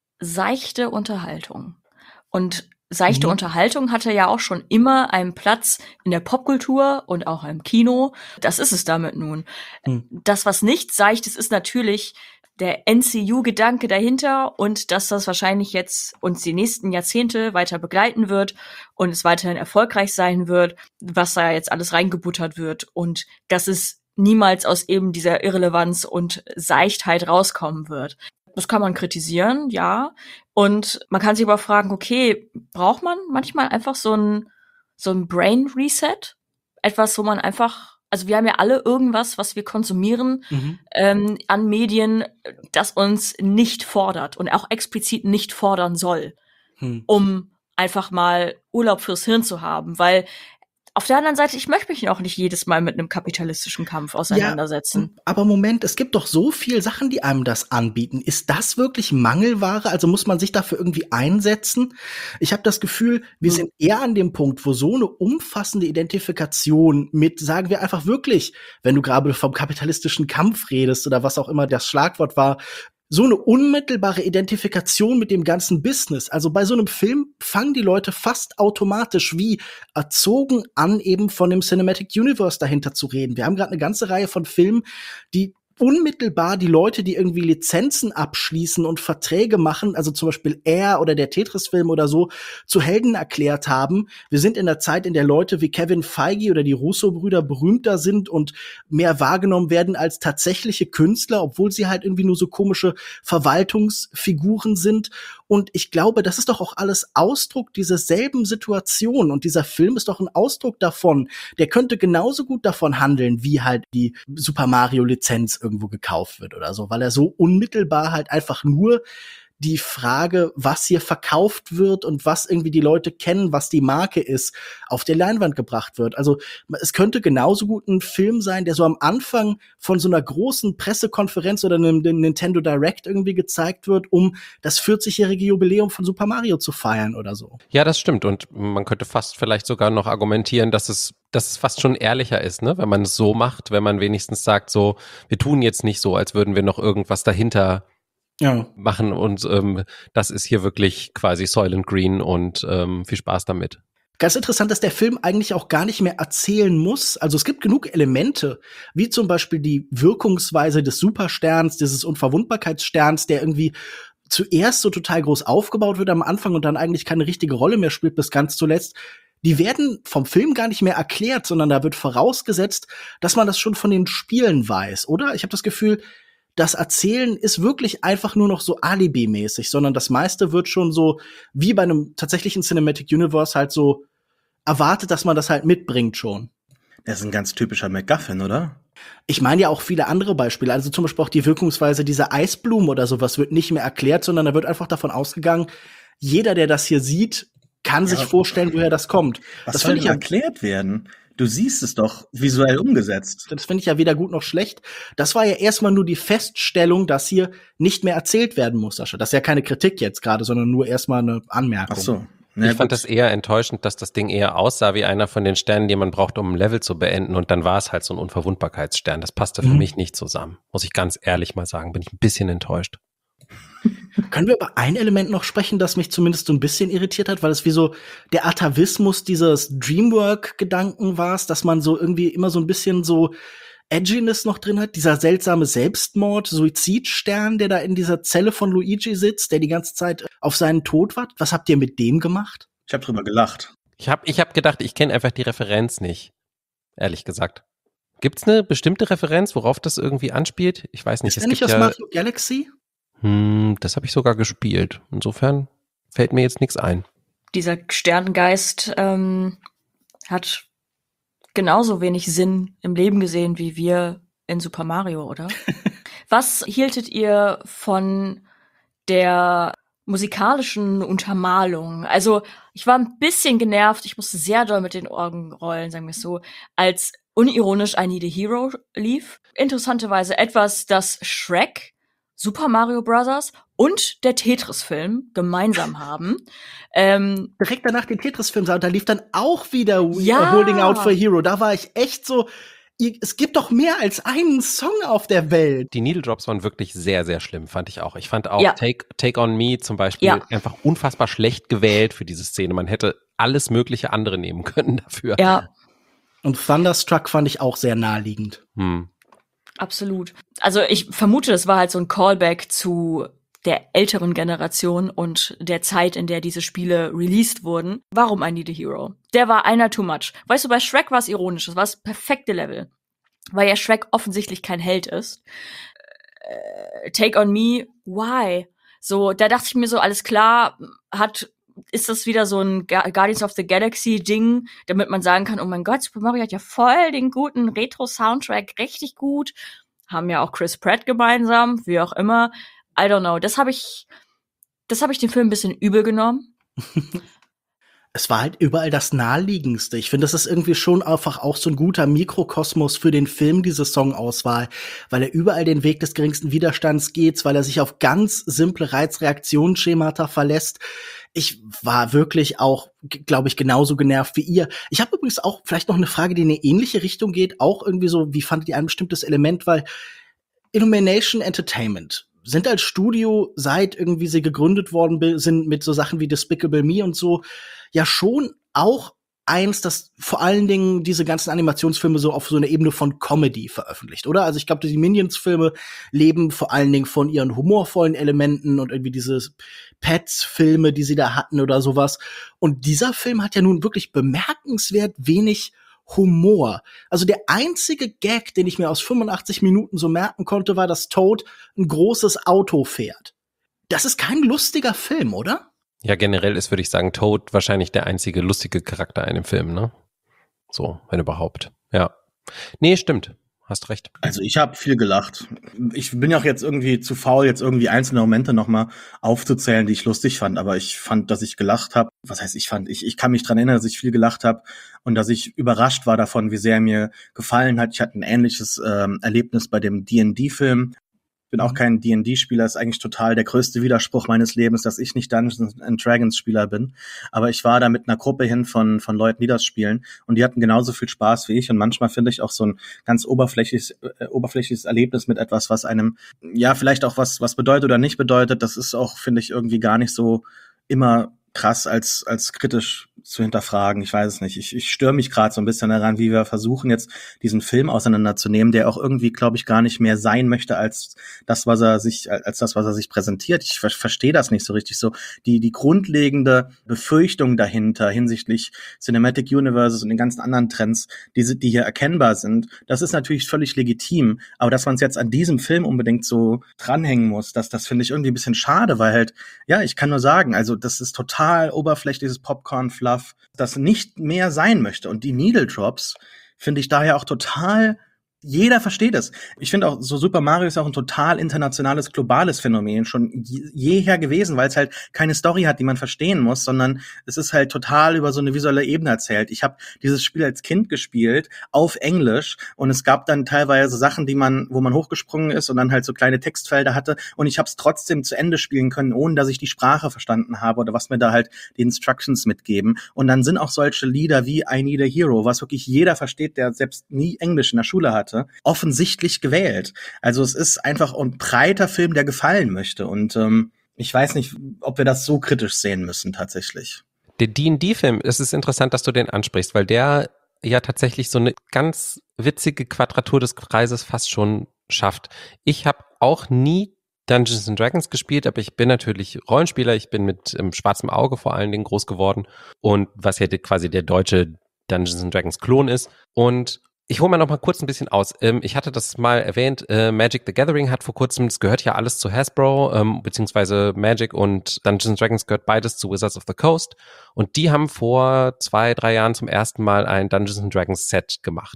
seichte Unterhaltung. Und seichte Mhm. Unterhaltung hatte ja auch schon immer einen Platz in der Popkultur und auch im Kino. Das ist es damit nun. Mhm. Das, was nicht seicht ist, ist natürlich der N C U-Gedanke dahinter und dass das wahrscheinlich jetzt uns die nächsten Jahrzehnte weiter begleiten wird und es weiterhin erfolgreich sein wird, was da jetzt alles reingebuttert wird und dass es niemals aus eben dieser Irrelevanz und Seichtheit rauskommen wird. Das kann man kritisieren, ja. Und man kann sich aber fragen, okay, braucht man manchmal einfach so ein so ein Brain Reset? Etwas, wo man einfach Also wir haben ja alle irgendwas, was wir konsumieren Mhm. ähm, an Medien, das uns nicht fordert und auch explizit nicht fordern soll, Hm. um einfach mal Urlaub fürs Hirn zu haben. Weil auf der anderen Seite, ich möchte mich auch nicht jedes Mal mit einem kapitalistischen Kampf auseinandersetzen. Ja, aber Moment, es gibt doch so viel Sachen, die einem das anbieten. Ist das wirklich Mangelware? Also muss man sich dafür irgendwie einsetzen? Ich habe das Gefühl, wir Hm. sind eher an dem Punkt, wo so eine umfassende Identifikation mit, sagen wir einfach wirklich, wenn du gerade vom kapitalistischen Kampf redest oder was auch immer das Schlagwort war, so eine unmittelbare Identifikation mit dem ganzen Business. Also bei so einem Film fangen die Leute fast automatisch wie erzogen an, eben von dem Cinematic Universe dahinter zu reden. Wir haben gerade eine ganze Reihe von Filmen, die unmittelbar die Leute, die irgendwie Lizenzen abschließen und Verträge machen, also zum Beispiel Air oder der Tetris-Film oder so, zu Helden erklärt haben. Wir sind in der Zeit, in der Leute wie Kevin Feige oder die Russo-Brüder berühmter sind und mehr wahrgenommen werden als tatsächliche Künstler, obwohl sie halt irgendwie nur so komische Verwaltungsfiguren sind. Und ich glaube, das ist doch auch alles Ausdruck dieser selben Situation. Und dieser Film ist doch ein Ausdruck davon. Der könnte genauso gut davon handeln, wie halt die Super Mario-Lizenz irgendwo gekauft wird oder so, weil er so unmittelbar halt einfach nur die Frage, was hier verkauft wird und was irgendwie die Leute kennen, was die Marke ist, auf der Leinwand gebracht wird. Also es könnte genauso gut ein Film sein, der so am Anfang von so einer großen Pressekonferenz oder einem Nintendo Direct irgendwie gezeigt wird, um das vierzigjährige Jubiläum von Super Mario zu feiern oder so. Ja, das stimmt. Und man könnte fast vielleicht sogar noch argumentieren, dass es, dass es fast schon ehrlicher ist, ne? Wenn man es so macht, wenn man wenigstens sagt, so, wir tun jetzt nicht so, als würden wir noch irgendwas dahinter Ja. machen und ähm, das ist hier wirklich quasi Soylent Green und ähm, viel Spaß damit. Ganz interessant, dass der Film eigentlich auch gar nicht mehr erzählen muss. Also es gibt genug Elemente, wie zum Beispiel die Wirkungsweise des Supersterns, dieses Unverwundbarkeitssterns, der irgendwie zuerst so total groß aufgebaut wird am Anfang und dann eigentlich keine richtige Rolle mehr spielt bis ganz zuletzt. Die werden vom Film gar nicht mehr erklärt, sondern da wird vorausgesetzt, dass man das schon von den Spielen weiß, oder? Ich habe das Gefühl, das Erzählen ist wirklich einfach nur noch so Alibi-mäßig, sondern das meiste wird schon so, wie bei einem tatsächlichen Cinematic Universe halt so erwartet, dass man das halt mitbringt schon. Das ist ein ganz typischer MacGuffin, oder? Ich meine ja auch viele andere Beispiele, also zum Beispiel auch die Wirkungsweise dieser Eisblumen oder sowas wird nicht mehr erklärt, sondern da wird einfach davon ausgegangen, jeder, der das hier sieht, kann Ja, sich vorstellen, woher das kommt. Was Das soll finde denn ich ja erklärt werden? Du siehst es doch visuell umgesetzt. Das finde ich ja weder gut noch schlecht. Das war ja erstmal nur die Feststellung, dass hier nicht mehr erzählt werden muss, Sascha. Das ist ja keine Kritik jetzt gerade, sondern nur erstmal eine Anmerkung. Ach so. Na ich fand gut. das eher enttäuschend, dass das Ding eher aussah wie einer von den Sternen, die man braucht, um ein Level zu beenden. Und dann war es halt so ein Unverwundbarkeitsstern. Das passte für Mhm. mich nicht zusammen. Muss ich ganz ehrlich mal sagen. Bin ich ein bisschen enttäuscht. Können wir über ein Element noch sprechen, das mich zumindest so ein bisschen irritiert hat, weil es wie so der Atavismus dieses Dreamwork-Gedanken war, dass man so irgendwie immer so ein bisschen so Edginess noch drin hat, dieser seltsame Selbstmord, Suizidstern, der da in dieser Zelle von Luigi sitzt, der die ganze Zeit auf seinen Tod wartet. Was habt ihr mit dem gemacht? Ich habe drüber gelacht. Ich habe ich hab gedacht, ich kenne einfach die Referenz nicht. Ehrlich gesagt. Gibt's eine bestimmte Referenz, worauf das irgendwie anspielt? Ich weiß nicht. Ist Es der nicht gibt aus ja, Mario Galaxy? hm, das habe ich sogar gespielt. Insofern fällt mir jetzt nichts ein. Dieser Sternengeist ähm, hat genauso wenig Sinn im Leben gesehen wie wir in Super Mario, oder? Was hieltet ihr von der musikalischen Untermalung? Also, ich war ein bisschen genervt, ich musste sehr doll mit den Augen rollen, sagen wir es so, als unironisch I Need a Hero lief. Interessanterweise etwas, das Shrek, Super Mario Bros. Und der Tetris-Film gemeinsam haben. Ähm, Direkt danach den Tetris-Film sah, und da lief dann auch wieder Ja. Holding Out for a Hero. Da war ich echt so, ihr, es gibt doch mehr als einen Song auf der Welt. Die Needle Drops waren wirklich sehr, sehr schlimm, fand ich auch. Ich fand auch Ja. Take, Take On Me zum Beispiel Ja. einfach unfassbar schlecht gewählt für diese Szene. Man hätte alles mögliche andere nehmen können dafür. ja, Und Thunderstruck fand ich auch sehr naheliegend. Hm. absolut. Also ich vermute, das war halt so ein Callback zu der älteren Generation und der Zeit, in der diese Spiele released wurden. Warum I Need a Hero? Der war einer too much. Weißt du, bei Shrek war es ironisch. Das war das perfekte Level. Weil ja Shrek offensichtlich kein Held ist. Äh, Take On Me, why? So, da dachte ich mir so, alles klar, hat ist das wieder so ein Ga- Guardians of the Galaxy Ding, damit man sagen kann, oh mein Gott, Super Mario hat ja voll den guten Retro-Soundtrack, richtig gut. Haben ja auch Chris Pratt gemeinsam, wie auch immer. I don't know. Das habe ich, das habe ich dem Film ein bisschen übel genommen. Es war halt überall das Naheliegendste. Ich finde, das ist irgendwie schon einfach auch so ein guter Mikrokosmos für den Film, diese Songauswahl, weil er überall den Weg des geringsten Widerstands geht, weil er sich auf ganz simple Reiz-Reaktionsschemata verlässt. Ich war wirklich auch, glaube ich, genauso genervt wie ihr. Ich habe übrigens auch vielleicht noch eine Frage, die in eine ähnliche Richtung geht. Auch irgendwie so, wie fandet ihr ein bestimmtes Element? Weil Illumination Entertainment sind als Studio, seit irgendwie sie gegründet worden be- sind mit so Sachen wie Despicable Me und so, ja schon auch eins, das vor allen Dingen diese ganzen Animationsfilme so auf so eine Ebene von Comedy veröffentlicht, oder? Also ich glaube, die Minions-Filme leben vor allen Dingen von ihren humorvollen Elementen und irgendwie diese Pets-Filme, die sie da hatten oder sowas. Und dieser Film hat ja nun wirklich bemerkenswert wenig Humor. Also der einzige Gag, den ich mir aus fünfundachtzig Minuten so merken konnte, war, dass Toad ein großes Auto fährt. Das ist kein lustiger Film, oder? Ja, generell ist, würde ich sagen, Toad wahrscheinlich der einzige lustige Charakter in dem Film, ne? So, wenn überhaupt. Ja. Nee, stimmt. Hast recht. Also ich habe viel gelacht. Ich bin ja auch jetzt irgendwie zu faul, jetzt irgendwie einzelne Momente noch mal aufzuzählen, die ich lustig fand. Aber ich fand, dass ich gelacht habe. Was heißt, ich fand, ich, ich kann mich dran erinnern, dass ich viel gelacht habe und dass ich überrascht war davon, wie sehr er mir gefallen hat. Ich hatte ein ähnliches ähm, Erlebnis bei dem D und D-Film. Ich bin auch kein D und D-Spieler, ist eigentlich total der größte Widerspruch meines Lebens, dass ich nicht Dungeons and Dragons Spieler bin. Aber ich war da mit einer Gruppe hin von von Leuten, die das spielen, und die hatten genauso viel Spaß wie ich. Und manchmal finde ich auch so ein ganz oberflächliches äh, oberflächliches Erlebnis mit etwas, was einem ja vielleicht auch was was bedeutet oder nicht bedeutet. Das ist auch, finde ich, irgendwie gar nicht so immer krass als als kritisch zu hinterfragen. Ich weiß es nicht. Ich, ich störe mich gerade so ein bisschen daran, wie wir versuchen, jetzt diesen Film auseinanderzunehmen, der auch irgendwie, glaube ich, gar nicht mehr sein möchte als das, was er sich, als das, was er sich präsentiert. Ich ver- verstehe das nicht so richtig. So die die grundlegende Befürchtung dahinter hinsichtlich Cinematic Universes und den ganzen anderen Trends, die, die hier erkennbar sind, das ist natürlich völlig legitim. Aber dass man es jetzt an diesem Film unbedingt so dranhängen muss, das, das finde ich irgendwie ein bisschen schade, weil halt, ja, ich kann nur sagen, also das ist total oberflächliches Popcorn-Fluff, das nicht mehr sein möchte. Und die Needle Drops finde ich daher auch total, jeder versteht es. Ich finde auch, so Super Mario ist auch ein total internationales, globales Phänomen schon je- jeher gewesen, weil es halt keine Story hat, die man verstehen muss, sondern es ist halt total über so eine visuelle Ebene erzählt. Ich habe dieses Spiel als Kind gespielt, auf Englisch, und es gab dann teilweise Sachen, die man, wo man hochgesprungen ist und dann halt so kleine Textfelder hatte, und ich habe es trotzdem zu Ende spielen können, ohne dass ich die Sprache verstanden habe oder was mir da halt die Instructions mitgeben. Und dann sind auch solche Lieder wie I Need a Hero, was wirklich jeder versteht, der selbst nie Englisch in der Schule hatte, offensichtlich gewählt. Also es ist einfach ein breiter Film, der gefallen möchte. Und ähm, ich weiß nicht, ob wir das so kritisch sehen müssen tatsächlich. Der D und D-Film, es ist interessant, dass du den ansprichst, weil der ja tatsächlich so eine ganz witzige Quadratur des Kreises fast schon schafft. Ich habe auch nie Dungeons and Dragons gespielt, aber ich bin natürlich Rollenspieler, ich bin mit ähm, schwarzem Auge vor allen Dingen groß geworden, und was ja die, quasi der deutsche Dungeons and Dragons Klon ist. Und ich hole mal noch mal kurz ein bisschen aus. Ähm, ich hatte das mal erwähnt, äh, Magic the Gathering hat vor kurzem, es gehört ja alles zu Hasbro, ähm, beziehungsweise Magic und Dungeons and Dragons gehört beides zu Wizards of the Coast. Und die haben vor zwei, drei Jahren zum ersten Mal ein Dungeons and Dragons Set gemacht.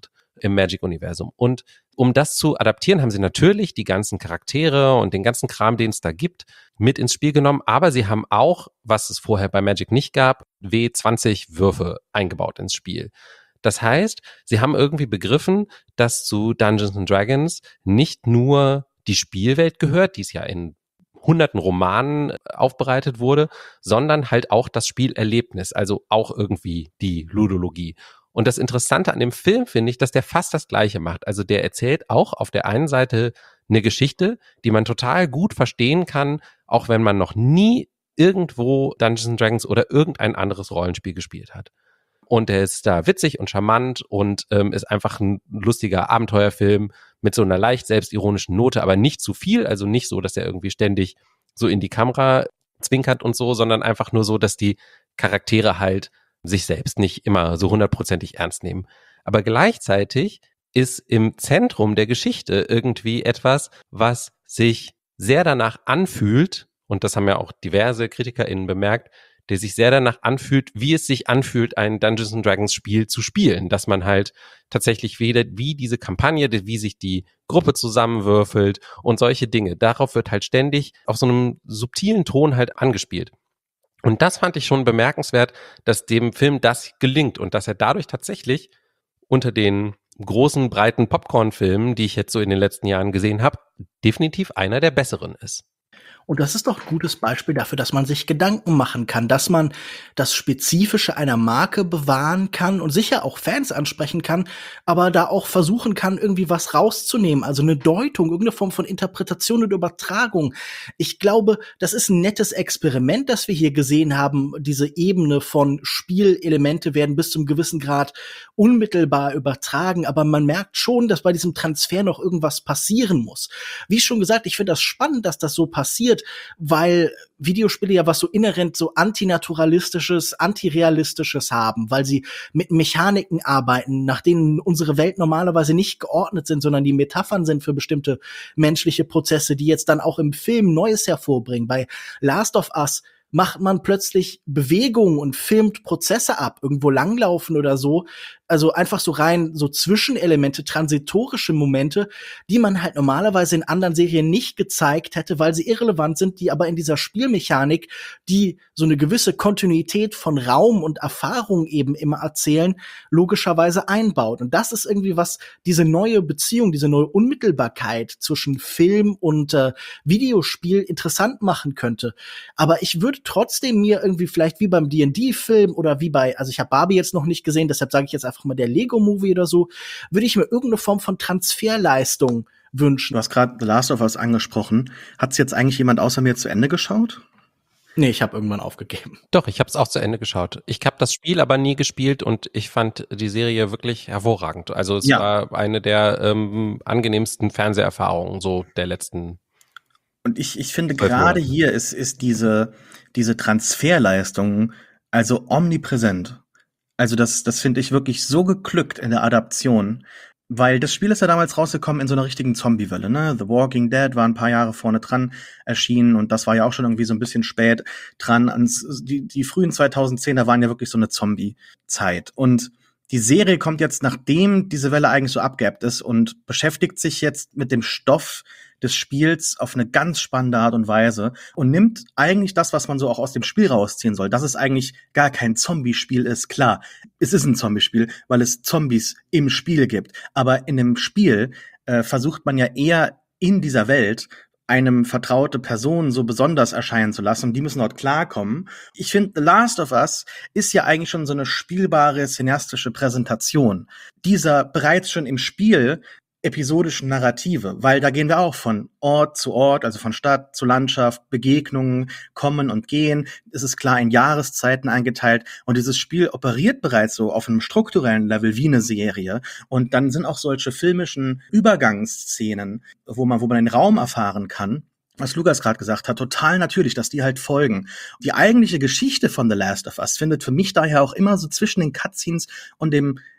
im Magic-Universum. Und um das zu adaptieren, haben sie natürlich die ganzen Charaktere und den ganzen Kram, den es da gibt, mit ins Spiel genommen. Aber sie haben auch, was es vorher bei Magic nicht gab, W zwanzig Würfe eingebaut ins Spiel. Das heißt, sie haben irgendwie begriffen, dass zu Dungeons and Dragons nicht nur die Spielwelt gehört, die es ja in hunderten Romanen aufbereitet wurde, sondern halt auch das Spielerlebnis, also auch irgendwie die Ludologie. Und das Interessante an dem Film finde ich, dass der fast das Gleiche macht. Also der erzählt auch auf der einen Seite eine Geschichte, die man total gut verstehen kann, auch wenn man noch nie irgendwo Dungeons and Dragons oder irgendein anderes Rollenspiel gespielt hat. Und er ist da witzig und charmant und ähm, ist einfach ein lustiger Abenteuerfilm mit so einer leicht selbstironischen Note, aber nicht zu viel, also nicht so, dass er irgendwie ständig so in die Kamera zwinkert und so, sondern einfach nur so, dass die Charaktere halt sich selbst nicht immer so hundertprozentig ernst nehmen. Aber gleichzeitig ist im Zentrum der Geschichte irgendwie etwas, was sich sehr danach anfühlt, und das haben ja auch diverse KritikerInnen bemerkt, der sich sehr danach anfühlt, wie es sich anfühlt, ein Dungeons and Dragons Spiel zu spielen, dass man halt tatsächlich wieder, wie diese Kampagne, wie sich die Gruppe zusammenwürfelt und solche Dinge. Darauf wird halt ständig auf so einem subtilen Ton halt angespielt. Und das fand ich schon bemerkenswert, dass dem Film das gelingt und dass er dadurch tatsächlich unter den großen, breiten Popcorn-Filmen, die ich jetzt so in den letzten Jahren gesehen habe, definitiv einer der besseren ist. Und das ist doch ein gutes Beispiel dafür, dass man sich Gedanken machen kann, dass man das Spezifische einer Marke bewahren kann und sicher auch Fans ansprechen kann, aber da auch versuchen kann, irgendwie was rauszunehmen, also eine Deutung, irgendeine Form von Interpretation und Übertragung. Ich glaube, das ist ein nettes Experiment, das wir hier gesehen haben. Diese Ebene von Spielelemente werden bis zum gewissen Grad unmittelbar übertragen, aber man merkt schon, dass bei diesem Transfer noch irgendwas passieren muss. Wie schon gesagt, ich finde das spannend, dass das so passiert, weil Videospiele ja was so inhärent so antinaturalistisches, antirealistisches haben, weil sie mit Mechaniken arbeiten, nach denen unsere Welt normalerweise nicht geordnet sind, sondern die Metaphern sind für bestimmte menschliche Prozesse, die jetzt dann auch im Film Neues hervorbringen. Bei Last of Us macht man plötzlich Bewegungen und filmt Prozesse ab, irgendwo langlaufen oder so. Also einfach so rein so Zwischenelemente, transitorische Momente, die man halt normalerweise in anderen Serien nicht gezeigt hätte, weil sie irrelevant sind, die aber in dieser Spielmechanik, die so eine gewisse Kontinuität von Raum und Erfahrung eben immer erzählen, logischerweise einbaut. Und das ist irgendwie was, diese neue Beziehung, diese neue Unmittelbarkeit zwischen Film und äh, Videospiel interessant machen könnte. Aber ich würde trotzdem mir irgendwie vielleicht wie beim D and D-Film oder wie bei, also ich habe Barbie jetzt noch nicht gesehen, deshalb sage ich jetzt einfach mal der Lego-Movie oder so, würde ich mir irgendeine Form von Transferleistung wünschen. Du hast gerade The Last of Us angesprochen. Hat's jetzt eigentlich jemand außer mir zu Ende geschaut? Nee, ich habe irgendwann aufgegeben. Doch, ich habe es auch zu Ende geschaut. Ich habe das Spiel aber nie gespielt und ich fand die Serie wirklich hervorragend. Also es Ja. war eine der ähm, angenehmsten Fernseherfahrungen so der letzten. Und ich, ich finde, Zwölf gerade Monate. hier ist, ist diese, diese Transferleistung also omnipräsent. Also das, das finde ich wirklich so geglückt in der Adaption. Weil das Spiel ist ja damals rausgekommen in so einer richtigen Zombie-Welle, ne? The Walking Dead war ein paar Jahre vorne dran erschienen und das war ja auch schon irgendwie so ein bisschen spät dran. Ans, die, die frühen zweitausendzehner waren ja wirklich so eine Zombie-Zeit. Und die Serie kommt jetzt, nachdem diese Welle eigentlich so abgeebbt ist und beschäftigt sich jetzt mit dem Stoff des Spiels auf eine ganz spannende Art und Weise und nimmt eigentlich das, was man so auch aus dem Spiel rausziehen soll, dass es eigentlich gar kein Zombie-Spiel ist. Klar, es ist ein Zombie-Spiel, weil es Zombies im Spiel gibt. Aber in dem Spiel äh, versucht man ja eher in dieser Welt einem vertraute Person so besonders erscheinen zu lassen. Und die müssen dort klarkommen. Ich finde, The Last of Us ist ja eigentlich schon so eine spielbare, cineastische Präsentation dieser bereits schon im Spiel episodischen Narrative, weil da gehen wir auch von Ort zu Ort, also von Stadt zu Landschaft, Begegnungen, kommen und gehen. Es ist klar in Jahreszeiten eingeteilt und dieses Spiel operiert bereits so auf einem strukturellen Level wie eine Serie und dann sind auch solche filmischen Übergangsszenen, wo man, wo man den Raum erfahren kann, was Lukas gerade gesagt hat, total natürlich, dass die halt folgen. Die eigentliche Geschichte von The Last of Us findet für mich daher auch immer so zwischen den Cutscenes und dem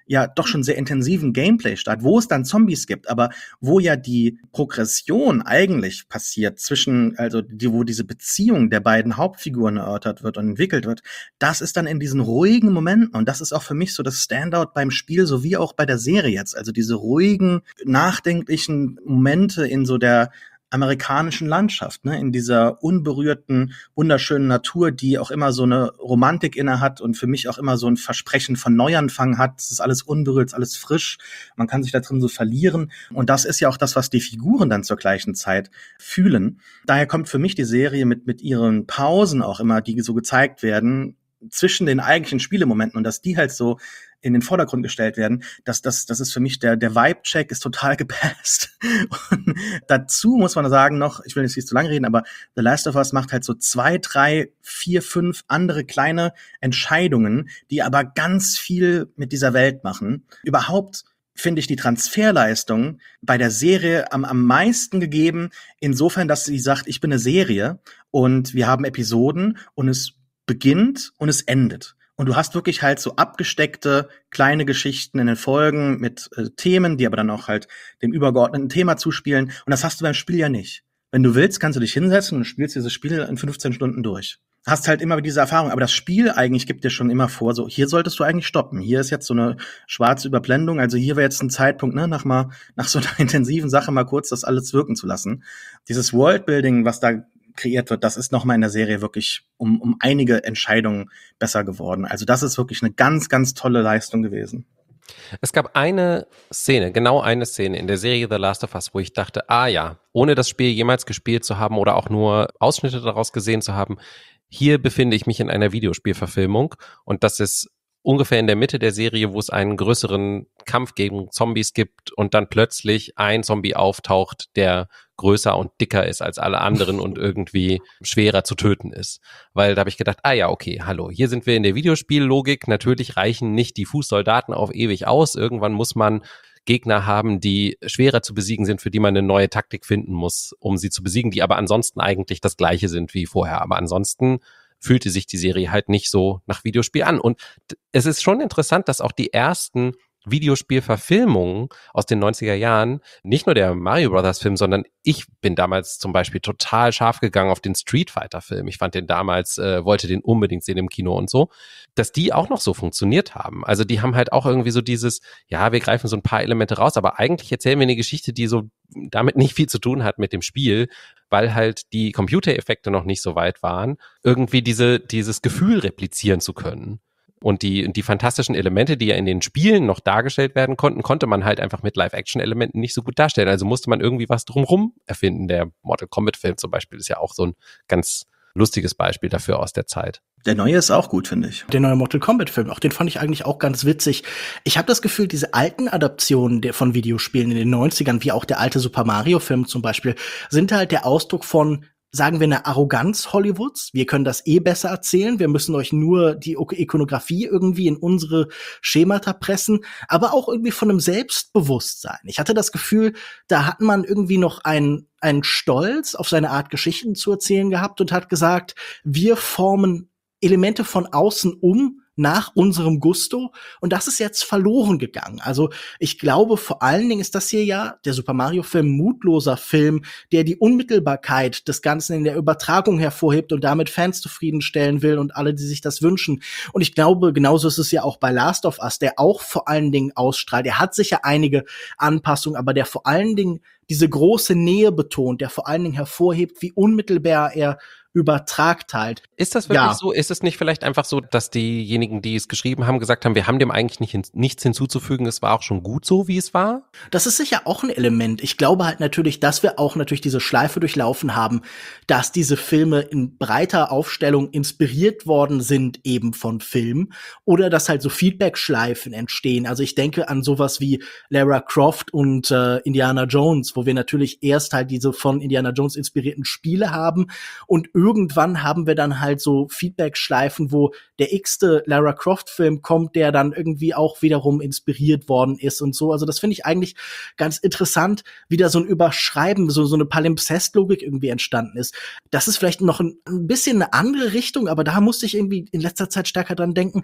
ja doch schon sehr intensiven Gameplay-Start, wo es dann Zombies gibt, aber wo ja die Progression eigentlich passiert zwischen, also die, wo diese Beziehung der beiden Hauptfiguren erörtert wird und entwickelt wird, das ist dann in diesen ruhigen Momenten und das ist auch für mich so das Standout beim Spiel, sowie auch bei der Serie jetzt, also diese ruhigen, nachdenklichen Momente in so der amerikanischen Landschaft, ne, in dieser unberührten, wunderschönen Natur, die auch immer so eine Romantik inne hat und für mich auch immer so ein Versprechen von Neuanfang hat. Es ist alles unberührt, es ist alles frisch. Man kann sich da drin so verlieren. Und das ist ja auch das, was die Figuren dann zur gleichen Zeit fühlen. Daher kommt für mich die Serie mit, mit ihren Pausen auch immer, die so gezeigt werden, zwischen den eigentlichen Spielemomenten und dass die halt so in den Vordergrund gestellt werden, dass das das ist für mich der der Vibe-Check ist total gepasst. Und dazu muss man sagen noch, ich will jetzt nicht zu lange reden, aber The Last of Us macht halt so zwei, drei, vier, fünf andere kleine Entscheidungen, die aber ganz viel mit dieser Welt machen. Überhaupt finde ich die Transferleistung bei der Serie am, am meisten gegeben, insofern, dass sie sagt, ich bin eine Serie und wir haben Episoden und es beginnt und es endet. Und du hast wirklich halt so abgesteckte kleine Geschichten in den Folgen mit äh, Themen, die aber dann auch halt dem übergeordneten Thema zuspielen. Und das hast du beim Spiel ja nicht. Wenn du willst, kannst du dich hinsetzen und spielst dieses Spiel in fünfzehn Stunden durch. Hast halt immer diese Erfahrung. Aber das Spiel eigentlich gibt dir schon immer vor, so hier solltest du eigentlich stoppen. Hier ist jetzt so eine schwarze Überblendung. Also hier wäre jetzt ein Zeitpunkt, ne, nach mal nach so einer intensiven Sache mal kurz das alles wirken zu lassen. Dieses Worldbuilding, was da kreiert wird, das ist noch mal in der Serie wirklich um um einige Entscheidungen besser geworden. Also das ist wirklich eine ganz, ganz tolle Leistung gewesen. Es gab eine Szene, genau eine Szene in der Serie The Last of Us, wo ich dachte, ah ja, ohne das Spiel jemals gespielt zu haben oder auch nur Ausschnitte daraus gesehen zu haben, hier befinde ich mich in einer Videospielverfilmung und das ist ungefähr in der Mitte der Serie, wo es einen größeren Kampf gegen Zombies gibt und dann plötzlich ein Zombie auftaucht, der größer und dicker ist als alle anderen und irgendwie schwerer zu töten ist. Weil da habe ich gedacht, ah ja, okay, hallo, hier sind wir in der Videospiellogik. Natürlich reichen nicht die Fußsoldaten auf ewig aus. Irgendwann muss man Gegner haben, die schwerer zu besiegen sind, für die man eine neue Taktik finden muss, um sie zu besiegen, die aber ansonsten eigentlich das Gleiche sind wie vorher. Aber ansonsten fühlte sich die Serie halt nicht so nach Videospiel an. Und es ist schon interessant, dass auch die ersten Videospielverfilmungen aus den neunziger Jahren, nicht nur der Mario Brothers Film, sondern ich bin damals zum Beispiel total scharf gegangen auf den Street Fighter Film. Ich fand den damals, äh, wollte den unbedingt sehen im Kino und so, dass die auch noch so funktioniert haben. Also die haben halt auch irgendwie so dieses, ja, wir greifen so ein paar Elemente raus, aber eigentlich erzählen wir eine Geschichte, die so damit nicht viel zu tun hat mit dem Spiel, weil halt die Computereffekte noch nicht so weit waren, irgendwie diese dieses Gefühl replizieren zu können. Und die, die fantastischen Elemente, die ja in den Spielen noch dargestellt werden konnten, konnte man halt einfach mit Live-Action-Elementen nicht so gut darstellen. Also musste man irgendwie was drumherum erfinden. Der Mortal Kombat-Film zum Beispiel ist ja auch so ein ganz lustiges Beispiel dafür aus der Zeit. Der neue ist auch gut, finde ich. Der neue Mortal Kombat-Film, auch den fand ich eigentlich auch ganz witzig. Ich habe das Gefühl, diese alten Adaptionen der von Videospielen in den neunzigern, wie auch der alte Super Mario-Film zum Beispiel, sind halt der Ausdruck von, sagen wir, eine Arroganz Hollywoods. Wir können das eh besser erzählen. Wir müssen euch nur die Ikonografie irgendwie in unsere Schemata pressen, aber auch irgendwie von einem Selbstbewusstsein. Ich hatte das Gefühl, da hat man irgendwie noch einen, einen Stolz auf seine Art, Geschichten zu erzählen gehabt und hat gesagt, wir formen Elemente von außen um, nach unserem Gusto. Und das ist jetzt verloren gegangen. Also ich glaube, vor allen Dingen ist das hier ja der Super Mario-Film mutloser Film, der die Unmittelbarkeit des Ganzen in der Übertragung hervorhebt und damit Fans zufriedenstellen will und alle, die sich das wünschen. Und ich glaube, genauso ist es ja auch bei Last of Us, der auch vor allen Dingen ausstrahlt. Der hat sicher einige Anpassungen, aber der vor allen Dingen diese große Nähe betont, der vor allen Dingen hervorhebt, wie unmittelbar er übertragt halt. Ist das wirklich ja. so? Ist es nicht vielleicht einfach so, dass diejenigen, die es geschrieben haben, gesagt haben, wir haben dem eigentlich nicht hin, nichts hinzuzufügen, es war auch schon gut so, wie es war? Das ist sicher auch ein Element. Ich glaube halt natürlich, dass wir auch natürlich diese Schleife durchlaufen haben, dass diese Filme in breiter Aufstellung inspiriert worden sind eben von Filmen oder dass halt so Feedback-Schleifen entstehen. Also ich denke an sowas wie Lara Croft und äh, Indiana Jones, wo wir natürlich erst halt diese von Indiana Jones inspirierten Spiele haben und irgendwann haben wir dann halt so Feedback-Schleifen, wo der x-te Lara Croft-Film kommt, der dann irgendwie auch wiederum inspiriert worden ist und so. Also das finde ich eigentlich ganz interessant, wie da so ein Überschreiben, so, so eine Palimpsest-Logik irgendwie entstanden ist. Das ist vielleicht noch ein, ein bisschen eine andere Richtung, aber da musste ich irgendwie in letzter Zeit stärker dran denken,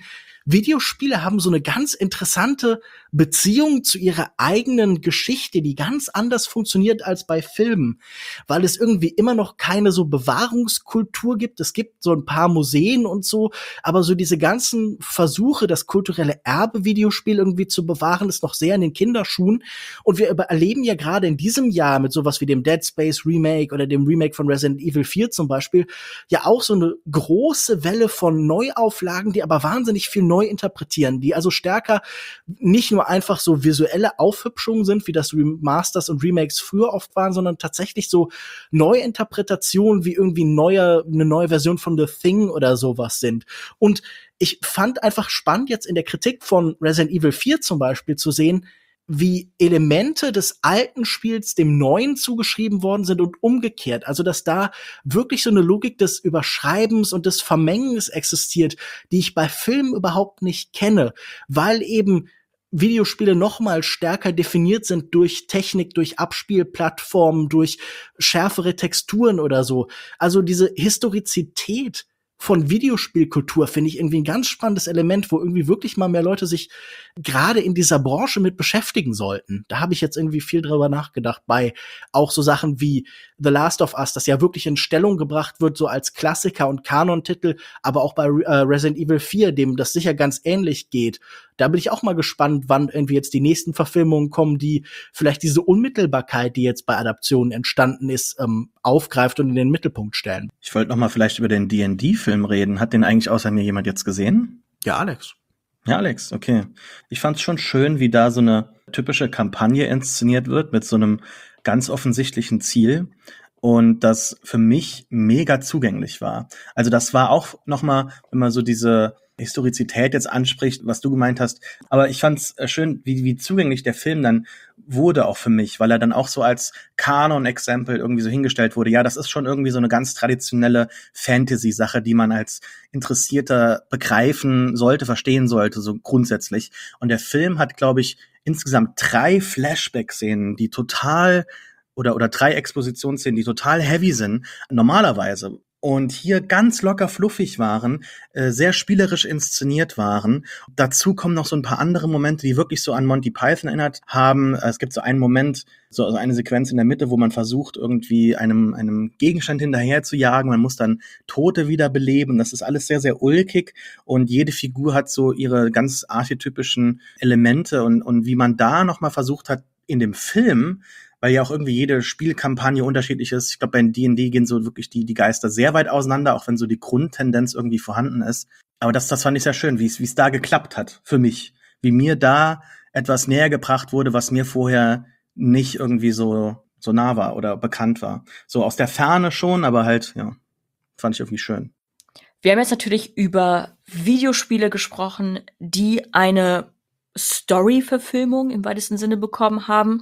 Videospiele haben so eine ganz interessante Beziehung zu ihrer eigenen Geschichte, die ganz anders funktioniert als bei Filmen, weil es irgendwie immer noch keine so Bewahrungskultur gibt. Es gibt so ein paar Museen und so, aber so diese ganzen Versuche, das kulturelle Erbe Videospiel irgendwie zu bewahren, ist noch sehr in den Kinderschuhen. Und wir erleben ja gerade in diesem Jahr mit sowas wie dem Dead Space Remake oder dem Remake von Resident Evil vier zum Beispiel ja auch so eine große Welle von Neuauflagen, die aber wahnsinnig viel neu interpretieren, die also stärker nicht nur einfach so visuelle Aufhübschungen sind, wie das Remasters und Remakes früher oft waren, sondern tatsächlich so Neuinterpretationen wie irgendwie neue, eine neue Version von The Thing oder sowas sind. Und ich fand einfach spannend, jetzt in der Kritik von Resident Evil vier zum Beispiel zu sehen, wie Elemente des alten Spiels dem neuen zugeschrieben worden sind und umgekehrt. Also, dass da wirklich so eine Logik des Überschreibens und des Vermengens existiert, die ich bei Filmen überhaupt nicht kenne, weil eben Videospiele noch mal stärker definiert sind durch Technik, durch Abspielplattformen, durch schärfere Texturen oder so. Also diese Historizität von Videospielkultur finde ich irgendwie ein ganz spannendes Element, wo irgendwie wirklich mal mehr Leute sich gerade in dieser Branche mit beschäftigen sollten. Da habe ich jetzt irgendwie viel drüber nachgedacht, bei auch so Sachen wie The Last of Us, das ja wirklich in Stellung gebracht wird, so als Klassiker und Kanontitel, aber auch bei äh, Resident Evil vier, dem das sicher ganz ähnlich geht. Da bin ich auch mal gespannt, wann irgendwie jetzt die nächsten Verfilmungen kommen, die vielleicht diese Unmittelbarkeit, die jetzt bei Adaptionen entstanden ist, ähm, aufgreift und in den Mittelpunkt stellen. Ich wollte noch mal vielleicht über den D und D-Film reden. Hat den eigentlich außer mir jemand jetzt gesehen? Ja, Alex. Ja, Alex, okay. Ich fand's schon schön, wie da so eine typische Kampagne inszeniert wird mit so einem ganz offensichtlichen Ziel und das für mich mega zugänglich war. Also das war auch noch mal, wenn man so diese Historizität jetzt anspricht, was du gemeint hast. Aber ich fand's schön, wie, wie zugänglich der Film dann wurde auch für mich, weil er dann auch so als Kanon-Exempel irgendwie so hingestellt wurde. Ja, das ist schon irgendwie so eine ganz traditionelle Fantasy-Sache, die man als Interessierter begreifen sollte, verstehen sollte, so grundsätzlich. Und der Film hat, glaube ich, insgesamt drei Flashback-Szenen, die total oder oder drei Expositionsszenen, die total heavy sind, normalerweise. Und hier ganz locker fluffig waren, äh, sehr spielerisch inszeniert waren. Dazu kommen noch so ein paar andere Momente, die wirklich so an Monty Python erinnert haben. Es gibt so einen Moment, so also eine Sequenz in der Mitte, wo man versucht, irgendwie einem einem Gegenstand hinterher zu jagen. Man muss dann Tote wiederbeleben. Das ist alles sehr, sehr ulkig. Und jede Figur hat so ihre ganz archetypischen Elemente. Und, und wie man da noch mal versucht hat, in dem Film, weil ja auch irgendwie jede Spielkampagne unterschiedlich ist. Ich glaube, bei D und D gehen so wirklich die die Geister sehr weit auseinander, auch wenn so die Grundtendenz irgendwie vorhanden ist. Aber das das fand ich sehr schön, wie es wie es da geklappt hat für mich. Wie mir da etwas näher gebracht wurde, was mir vorher nicht irgendwie so so nah war oder bekannt war. So aus der Ferne schon, aber halt, ja, fand ich irgendwie schön. Wir haben jetzt natürlich über Videospiele gesprochen, die eine Story-Verfilmung im weitesten Sinne bekommen haben.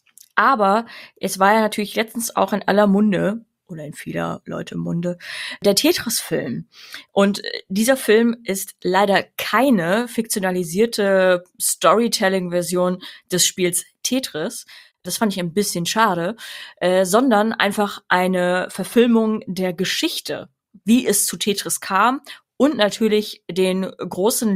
Aber es war ja natürlich letztens auch in aller Munde, oder in vieler Leute Munde, der Tetris-Film. Und dieser Film ist leider keine fiktionalisierte Storytelling-Version des Spiels Tetris. Das fand ich ein bisschen schade, äh, sondern einfach eine Verfilmung der Geschichte, wie es zu Tetris kam. Und natürlich den großen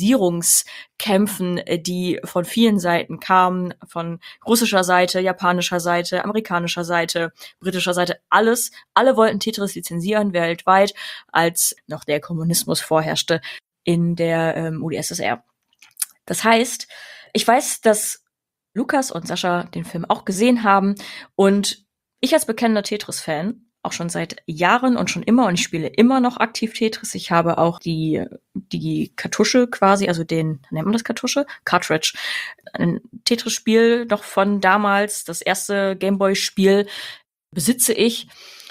Lizenzierungskämpfen, die von vielen Seiten kamen, von russischer Seite, japanischer Seite, amerikanischer Seite, britischer Seite, alles. Alle wollten Tetris lizenzieren weltweit, als noch der Kommunismus vorherrschte in der ähm, U d S S R. Das heißt, ich weiß, dass Lukas und Sascha den Film auch gesehen haben und ich als bekennender Tetris-Fan auch schon seit Jahren und schon immer und ich spiele immer noch aktiv Tetris. Ich habe auch die die Kartusche quasi, also den, nennt man das Kartusche? Cartridge. Ein Tetris-Spiel noch von damals, das erste Gameboy-Spiel besitze ich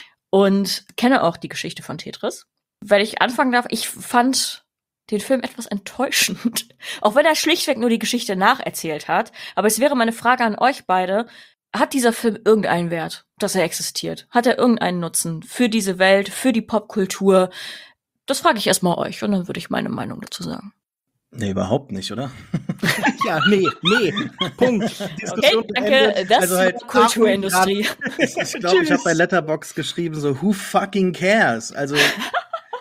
und kenne auch die Geschichte von Tetris. Weil ich anfangen darf, ich fand den Film etwas enttäuschend. Auch wenn er schlichtweg nur die Geschichte nacherzählt hat. Aber es wäre meine Frage an euch beide, hat dieser Film irgendeinen Wert, dass er existiert? Hat er irgendeinen Nutzen für diese Welt, für die Popkultur? Das frage ich erstmal euch und dann würde ich meine Meinung dazu sagen. Nee, überhaupt nicht, oder? Ja, nee, nee. Punkt. Okay, danke. Das Also halt ist Kulturindustrie. Ich glaube, ich habe bei Letterboxd geschrieben so, who fucking cares? Also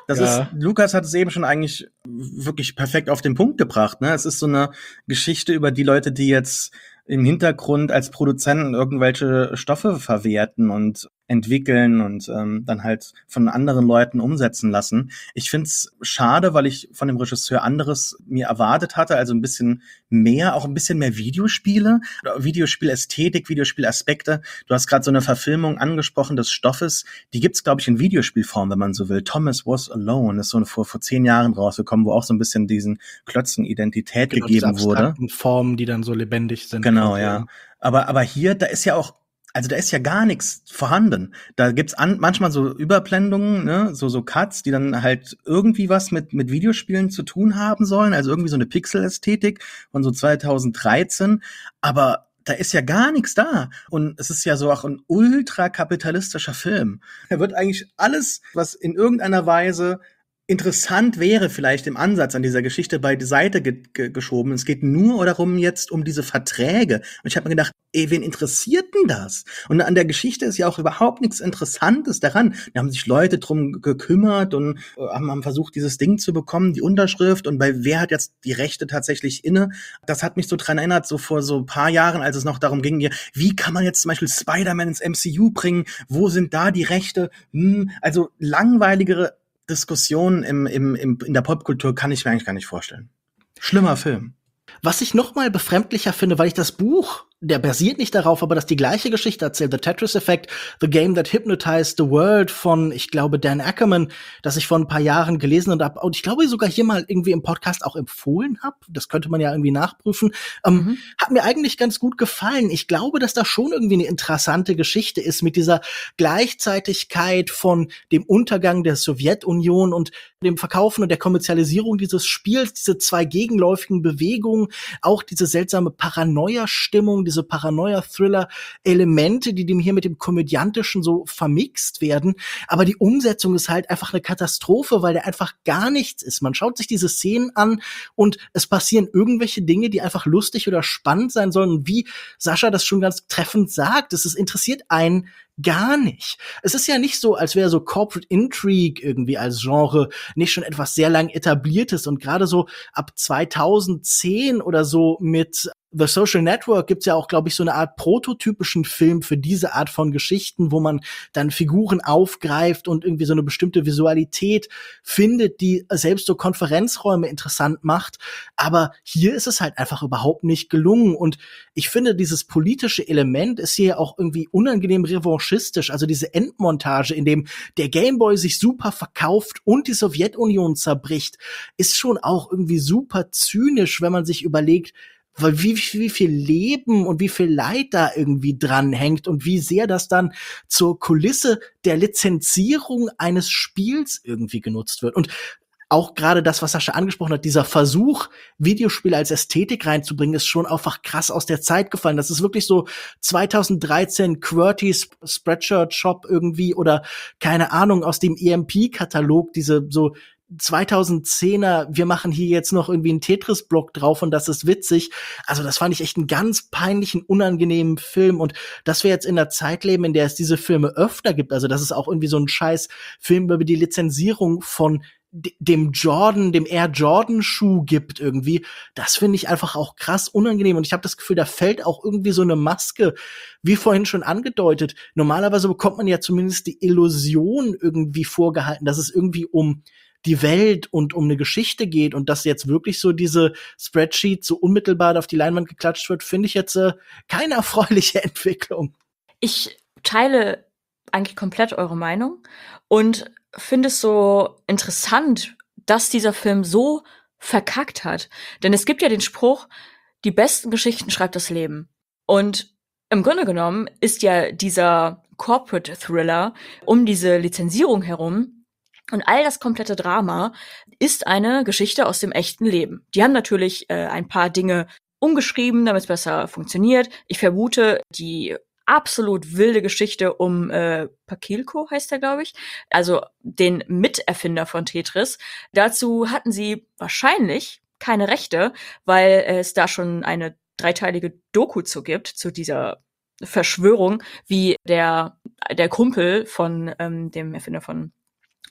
Das Ja. ist, Lukas hat es eben schon eigentlich wirklich perfekt auf den Punkt gebracht, ne? Es ist so eine Geschichte über die Leute, die jetzt im Hintergrund als Produzenten irgendwelche Stoffe verwerten und entwickeln und ähm, dann halt von anderen Leuten umsetzen lassen. Ich find's schade, weil ich von dem Regisseur anderes mir erwartet hatte, also ein bisschen mehr, auch ein bisschen mehr Videospiele, Videospielästhetik, Videospielaspekte. Du hast gerade so eine Verfilmung angesprochen des Stoffes, die gibt's, glaube ich, in Videospielform, wenn man so will. Thomas Was Alone ist so vor, vor zehn Jahren rausgekommen, wo auch so ein bisschen diesen Klötzen Identität Genau, diese gegeben wurde. abstrakten Formen, die dann so lebendig sind. Genau, quasi. ja. Aber, aber hier, da ist ja auch, also da ist ja gar nichts vorhanden. Da gibt's an, manchmal so Überblendungen, ne, so, so Cuts, die dann halt irgendwie was mit, mit Videospielen zu tun haben sollen. Also irgendwie so eine Pixel-Ästhetik von so zweitausenddreizehn. Aber da ist ja gar nichts da. Und es ist ja so auch ein ultrakapitalistischer Film. Da wird eigentlich alles, was in irgendeiner Weise interessant wäre, vielleicht im Ansatz an dieser Geschichte beiseite ge ge geschoben. Es geht nur darum jetzt um diese Verträge. Und ich habe mir gedacht, ey, wen interessiert denn das? Und an der Geschichte ist ja auch überhaupt nichts Interessantes daran. Da haben sich Leute drum gekümmert und äh, haben, haben versucht, dieses Ding zu bekommen, die Unterschrift. Und bei wer hat jetzt die Rechte tatsächlich inne? Das hat mich so dran erinnert, so vor so ein paar Jahren, als es noch darum ging, wie kann man jetzt zum Beispiel Spider-Man ins M C U bringen? Wo sind da die Rechte? Hm, also langweiligere Diskussionen im, im, im, in der Popkultur kann ich mir eigentlich gar nicht vorstellen. Schlimmer Film. Was ich noch mal befremdlicher finde, weil ich das Buch, der basiert nicht darauf, aber das die gleiche Geschichte erzählt, The Tetris Effect, The Game That Hypnotized the World von, ich glaube, Dan Ackerman, das ich vor ein paar Jahren gelesen und hab, und ich glaube sogar hier mal irgendwie im Podcast auch empfohlen habe. Das könnte man ja irgendwie nachprüfen. Ähm, Mhm. Hat mir eigentlich ganz gut gefallen. Ich glaube, dass da schon irgendwie eine interessante Geschichte ist mit dieser Gleichzeitigkeit von dem Untergang der Sowjetunion und dem Verkaufen und der Kommerzialisierung dieses Spiels, diese zwei gegenläufigen Bewegungen, auch diese seltsame Paranoia-Stimmung, diese Paranoia-Thriller-Elemente, die dem hier mit dem Komödiantischen so vermixt werden. Aber die Umsetzung ist halt einfach eine Katastrophe, weil da einfach gar nichts ist. Man schaut sich diese Szenen an und es passieren irgendwelche Dinge, die einfach lustig oder spannend sein sollen. Und wie Sascha das schon ganz treffend sagt, es ist, interessiert einen gar nicht. Es ist ja nicht so, als wäre so Corporate Intrigue irgendwie als Genre nicht schon etwas sehr lang etabliertes und gerade so ab zweitausendzehn oder so mit The Social Network gibt's ja auch, glaube ich, so eine Art prototypischen Film für diese Art von Geschichten, wo man dann Figuren aufgreift und irgendwie so eine bestimmte Visualität findet, die selbst so Konferenzräume interessant macht. Aber hier ist es halt einfach überhaupt nicht gelungen. Und ich finde, dieses politische Element ist hier auch irgendwie unangenehm revanchistisch. Also diese Endmontage, in dem der Gameboy sich super verkauft und die Sowjetunion zerbricht, ist schon auch irgendwie super zynisch, wenn man sich überlegt, weil wie, wie viel Leben und wie viel Leid da irgendwie dran hängt und wie sehr das dann zur Kulisse der Lizenzierung eines Spiels irgendwie genutzt wird. Und auch gerade das, was Sascha angesprochen hat, dieser Versuch, Videospiele als Ästhetik reinzubringen, ist schon einfach krass aus der Zeit gefallen. Das ist wirklich so zweitausenddreizehn QWERTY Spreadshirt Shop irgendwie oder keine Ahnung, aus dem E M P-Katalog, diese so zweitausendzehner, wir machen hier jetzt noch irgendwie einen Tetris-Block drauf und das ist witzig. Also das fand ich echt einen ganz peinlichen, unangenehmen Film und dass wir jetzt in einer Zeit leben, in der es diese Filme öfter gibt, also dass es auch irgendwie so einen scheiß Film über die Lizenzierung von d- dem Jordan, dem Air Jordan Schuh gibt irgendwie, das finde ich einfach auch krass unangenehm und ich habe das Gefühl, da fällt auch irgendwie so eine Maske, wie vorhin schon angedeutet. Normalerweise bekommt man ja zumindest die Illusion irgendwie vorgehalten, dass es irgendwie um die Welt und um eine Geschichte geht und dass jetzt wirklich so diese Spreadsheet so unmittelbar auf die Leinwand geklatscht wird, finde ich jetzt äh, keine erfreuliche Entwicklung. Ich teile eigentlich komplett eure Meinung und finde es so interessant, dass dieser Film so verkackt hat. Denn es gibt ja den Spruch, die besten Geschichten schreibt das Leben. Und im Grunde genommen ist ja dieser Corporate Thriller um diese Lizenzierung herum und all das komplette Drama ist eine Geschichte aus dem echten Leben. Die haben natürlich äh, ein paar Dinge umgeschrieben, damit es besser funktioniert. Ich vermute, die absolut wilde Geschichte um äh, Pakilko heißt er, glaube ich, also den Miterfinder von Tetris. Dazu hatten sie wahrscheinlich keine Rechte, weil es da schon eine dreiteilige Doku zu gibt, zu dieser Verschwörung, wie der der Kumpel von ähm, dem Erfinder von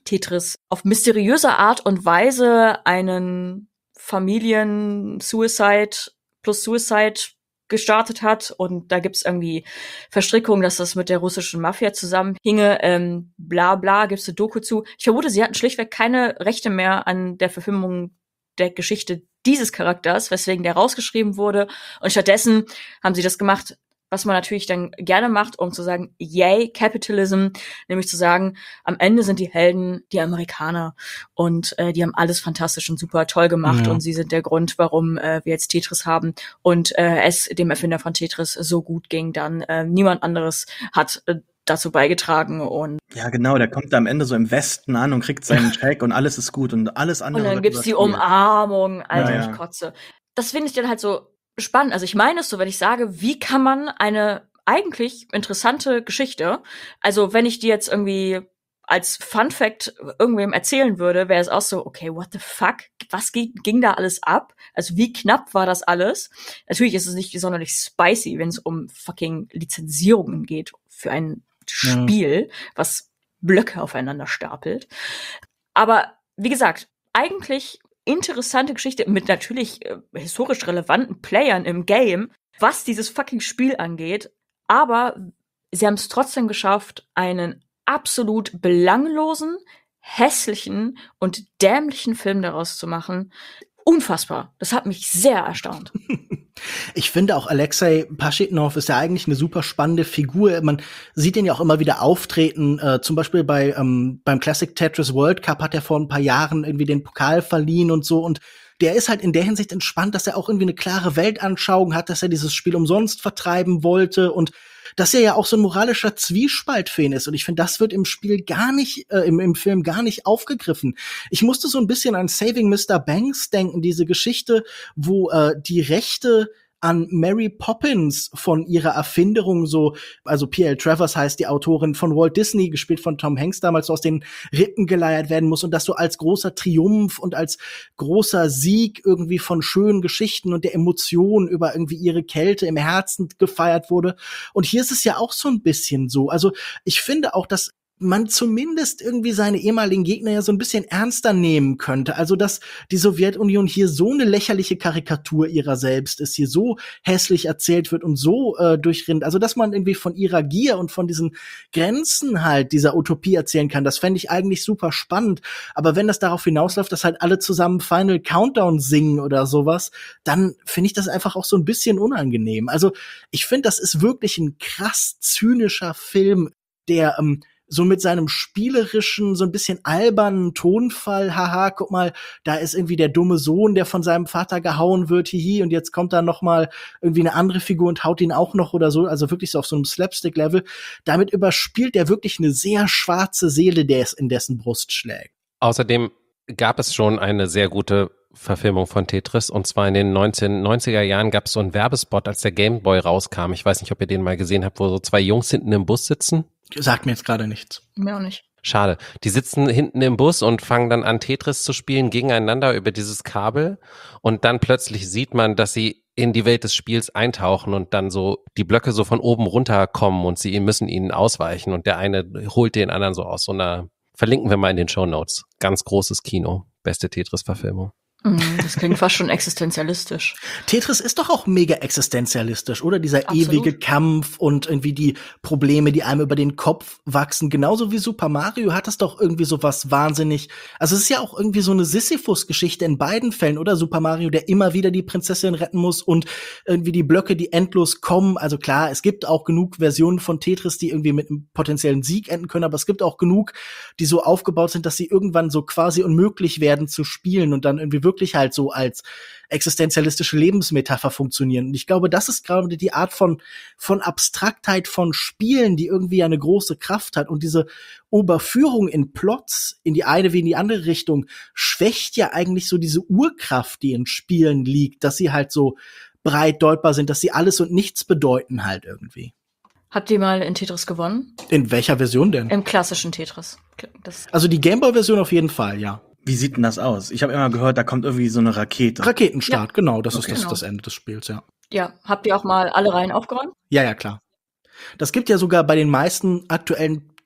Tetris auf mysteriöse Art und Weise einen Familien-Suicide plus Suicide gestartet hat. Und da gibt's irgendwie Verstrickungen, dass das mit der russischen Mafia zusammenhinge. Ähm, bla bla, gibt's eine Doku zu. Ich vermute, sie hatten schlichtweg keine Rechte mehr an der Verfilmung der Geschichte dieses Charakters, weswegen der rausgeschrieben wurde. Und stattdessen haben sie das gemacht, was man natürlich dann gerne macht, um zu sagen, yay, Capitalism, nämlich zu sagen, am Ende sind die Helden die Amerikaner und äh, die haben alles fantastisch und super toll gemacht, ja. Und sie sind der Grund, warum äh, wir jetzt Tetris haben und äh, es dem Erfinder von Tetris so gut ging, dann äh, niemand anderes hat äh, dazu beigetragen. Und ja, genau, der kommt da am Ende so im Westen an und kriegt seinen Check und alles ist gut und alles andere. Und dann gibt's die Umarmung, Alter, ja, ja. Ich kotze. Das finde ich dann halt so spannend. Also ich meine es so, wenn ich sage, wie kann man eine eigentlich interessante Geschichte, also wenn ich die jetzt irgendwie als Fun Fact irgendwem erzählen würde, wäre es auch so, okay, what the fuck? Was ging, ging da alles ab? Also wie knapp war das alles? Natürlich ist es nicht sonderlich spicy, wenn es um fucking Lizenzierungen geht für ein Spiel, ja. Was Blöcke aufeinander stapelt. Aber wie gesagt, eigentlich interessante Geschichte mit natürlich äh, historisch relevanten Playern im Game, was dieses fucking Spiel angeht. Aber sie haben es trotzdem geschafft, einen absolut belanglosen, hässlichen und dämlichen Film daraus zu machen. Unfassbar. Das hat mich sehr erstaunt. Ich finde auch, Alexei Pashitnov ist ja eigentlich eine super spannende Figur. Man sieht ihn ja auch immer wieder auftreten. Äh, zum Beispiel bei ähm, beim Classic Tetris World Cup hat er vor ein paar Jahren irgendwie den Pokal verliehen und so. Und der ist halt in der Hinsicht entspannt, dass er auch irgendwie eine klare Weltanschauung hat, dass er dieses Spiel umsonst vertreiben wollte und dass er ja auch so ein moralischer Zwiespalt für ihn ist. Und ich finde, das wird im Spiel gar nicht, äh, im, im Film gar nicht aufgegriffen. Ich musste so ein bisschen an Saving Mister Banks denken, diese Geschichte, wo äh, die Rechte an Mary Poppins von ihrer Erfinderung so, also P L Travers heißt die Autorin, von Walt Disney, gespielt von Tom Hanks damals, so aus den Rippen geleiert werden muss und das so als großer Triumph und als großer Sieg irgendwie von schönen Geschichten und der Emotion über irgendwie ihre Kälte im Herzen gefeiert wurde. Und hier ist es ja auch so ein bisschen so. Also ich finde auch, dass man zumindest irgendwie seine ehemaligen Gegner ja so ein bisschen ernster nehmen könnte. Also, dass die Sowjetunion hier so eine lächerliche Karikatur ihrer selbst ist, hier so hässlich erzählt wird und so äh, durchrinnt. Also, dass man irgendwie von ihrer Gier und von diesen Grenzen halt dieser Utopie erzählen kann, das fände ich eigentlich super spannend. Aber wenn das darauf hinausläuft, dass halt alle zusammen Final Countdown singen oder sowas, dann finde ich das einfach auch so ein bisschen unangenehm. Also, ich finde, das ist wirklich ein krass zynischer Film, der ähm, so mit seinem spielerischen, so ein bisschen albernen Tonfall, haha, guck mal, da ist irgendwie der dumme Sohn, der von seinem Vater gehauen wird, hihi, und jetzt kommt da noch mal irgendwie eine andere Figur und haut ihn auch noch oder so, also wirklich so auf so einem Slapstick-Level. Damit überspielt er wirklich eine sehr schwarze Seele, der es in dessen Brust schlägt. Außerdem gab es schon eine sehr gute Verfilmung von Tetris, und zwar in den neunzehnhundertneunziger Jahren gab es so einen Werbespot, als der Game Boy rauskam. Ich weiß nicht, ob ihr den mal gesehen habt, wo so zwei Jungs hinten im Bus sitzen. Sagt mir jetzt gerade nichts. Mir auch nicht. Schade. Die sitzen hinten im Bus und fangen dann an, Tetris zu spielen gegeneinander über dieses Kabel, und dann plötzlich sieht man, dass sie in die Welt des Spiels eintauchen und dann so die Blöcke so von oben runterkommen und sie müssen ihnen ausweichen, und der eine holt den anderen so aus so einer, verlinken wir mal in den Shownotes. Ganz großes Kino. Beste Tetris-Verfilmung. Das klingt fast schon existenzialistisch. Tetris ist doch auch mega existenzialistisch, oder? Dieser Absolut. ewige Kampf und irgendwie die Probleme, die einem über den Kopf wachsen. Genauso wie Super Mario hat es doch irgendwie so was wahnsinnig. Also es ist ja auch irgendwie so eine Sisyphus-Geschichte in beiden Fällen, oder? Super Mario, der immer wieder die Prinzessin retten muss, und irgendwie die Blöcke, die endlos kommen. Also klar, es gibt auch genug Versionen von Tetris, die irgendwie mit einem potenziellen Sieg enden können, aber es gibt auch genug, die so aufgebaut sind, dass sie irgendwann so quasi unmöglich werden zu spielen und dann irgendwie wirklich wirklich halt so als existenzialistische Lebensmetapher funktionieren. Und ich glaube, das ist gerade die Art von von Abstraktheit von Spielen, die irgendwie eine große Kraft hat. Und diese Oberführung in Plots in die eine wie in die andere Richtung schwächt ja eigentlich so diese Urkraft, die in Spielen liegt, dass sie halt so breit deutbar sind, dass sie alles und nichts bedeuten halt irgendwie. Habt ihr mal in Tetris gewonnen? In welcher Version denn? Im klassischen Tetris. Das Also die Gameboy-Version auf jeden Fall, ja. Wie sieht denn das aus? Ich habe immer gehört, da kommt irgendwie so eine Rakete. Raketenstart, Ja. genau, das Okay. ist das, Genau. das Ende des Spiels, ja. Ja, habt ihr auch mal alle Reihen aufgeräumt? Ja, ja, klar. Das gibt ja sogar bei den meisten aktuellen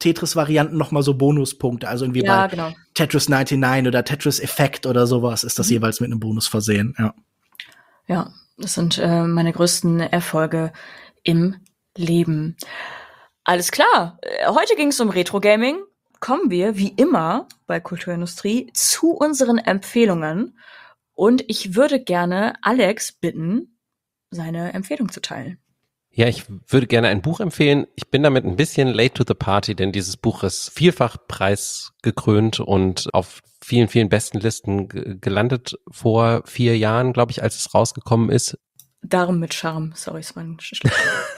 Tetris-Varianten noch mal so Bonuspunkte. Also irgendwie Ja, bei genau. Tetris neunundneunzig oder Tetris Effect oder sowas ist das Mhm. jeweils mit einem Bonus versehen. Ja. Ja, das sind äh, meine größten Erfolge im Leben. Alles klar. Äh, Heute ging es um Retro-Gaming. Kommen wir, wie immer bei Kulturindustrie, zu unseren Empfehlungen. Und ich würde gerne Alex bitten, seine Empfehlung zu teilen. Ja, ich würde gerne ein Buch empfehlen. Ich bin damit ein bisschen late to the party, denn dieses Buch ist vielfach preisgekrönt und auf vielen, vielen besten Listen g- gelandet vor vier Jahren, glaube ich, als es rausgekommen ist. Darum mit Charme. Sorry, es war ein Sch-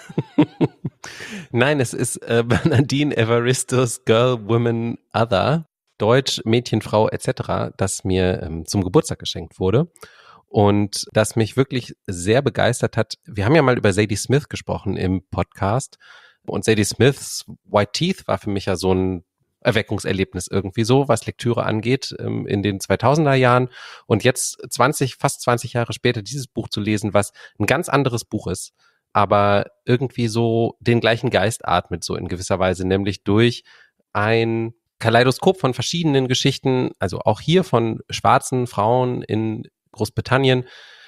Nein, es ist äh, Bernardine Evaristos Girl, Woman, Other, Deutsch, Mädchen, Frau et cetera, das mir ähm, zum Geburtstag geschenkt wurde und das mich wirklich sehr begeistert hat. Wir haben ja mal über Zadie Smith gesprochen im Podcast und Zadie Smiths White Teeth war für mich ja so ein Erweckungserlebnis irgendwie so, was Lektüre angeht, ähm, in den zweitausender Jahren und jetzt zwanzig, fast zwanzig Jahre später dieses Buch zu lesen, was ein ganz anderes Buch ist, aber irgendwie so den gleichen Geist atmet, so in gewisser Weise, nämlich durch ein Kaleidoskop von verschiedenen Geschichten, also auch hier von schwarzen Frauen in Großbritannien,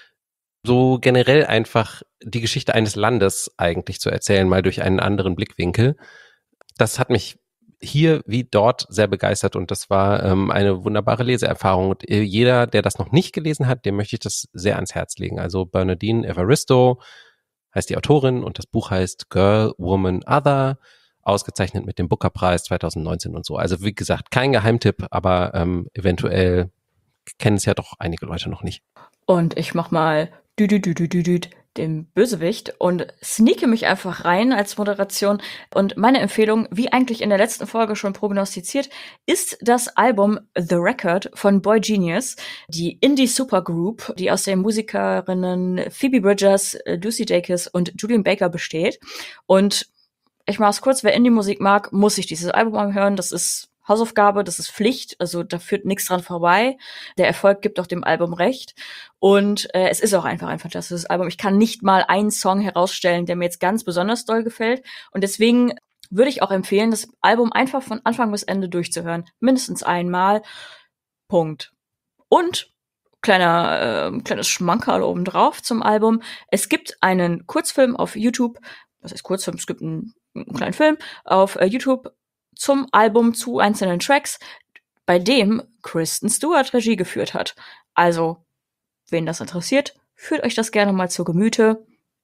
so generell einfach die Geschichte eines Landes eigentlich zu erzählen, mal durch einen anderen Blickwinkel. Das hat mich hier wie dort sehr begeistert und das war ähm, eine wunderbare Leseerfahrung. Und äh, jeder, der das noch nicht gelesen hat, dem möchte ich das sehr ans Herz legen. Also Bernardine Evaristo heißt die Autorin und das Buch heißt Girl, Woman, Other, ausgezeichnet mit dem Booker-Preis zwanzig neunzehn und so. Also wie gesagt, kein Geheimtipp, aber ähm, eventuell kennen es ja doch einige Leute noch nicht. Und ich mach mal dü dü dü dü dü dü den Bösewicht und sneake mich einfach rein als Moderation. Und meine Empfehlung, wie eigentlich in der letzten Folge schon prognostiziert, ist das Album The Record von Boy Genius, die Indie-Supergroup, die aus den Musikerinnen Phoebe Bridgers, Lucy Dacus und Julian Baker besteht. Und ich mach's kurz, wer Indie-Musik mag, muss sich dieses Album anhören. Das ist Hausaufgabe, das ist Pflicht, also da führt nichts dran vorbei. Der Erfolg gibt auch dem Album recht. Und äh, es ist auch einfach ein fantastisches Album. Ich kann nicht mal einen Song herausstellen, der mir jetzt ganz besonders doll gefällt. Und deswegen würde ich auch empfehlen, das Album einfach von Anfang bis Ende durchzuhören. Mindestens einmal. Punkt. Und kleiner äh, kleines Schmankerl obendrauf zum Album. Es gibt einen Kurzfilm auf YouTube. Was heißt Kurzfilm? Es gibt einen, einen kleinen Film auf äh, YouTube zum Album, zu einzelnen Tracks, bei dem Kristen Stewart Regie geführt hat. Also, wen das interessiert, führt euch das gerne mal zu Gemüte.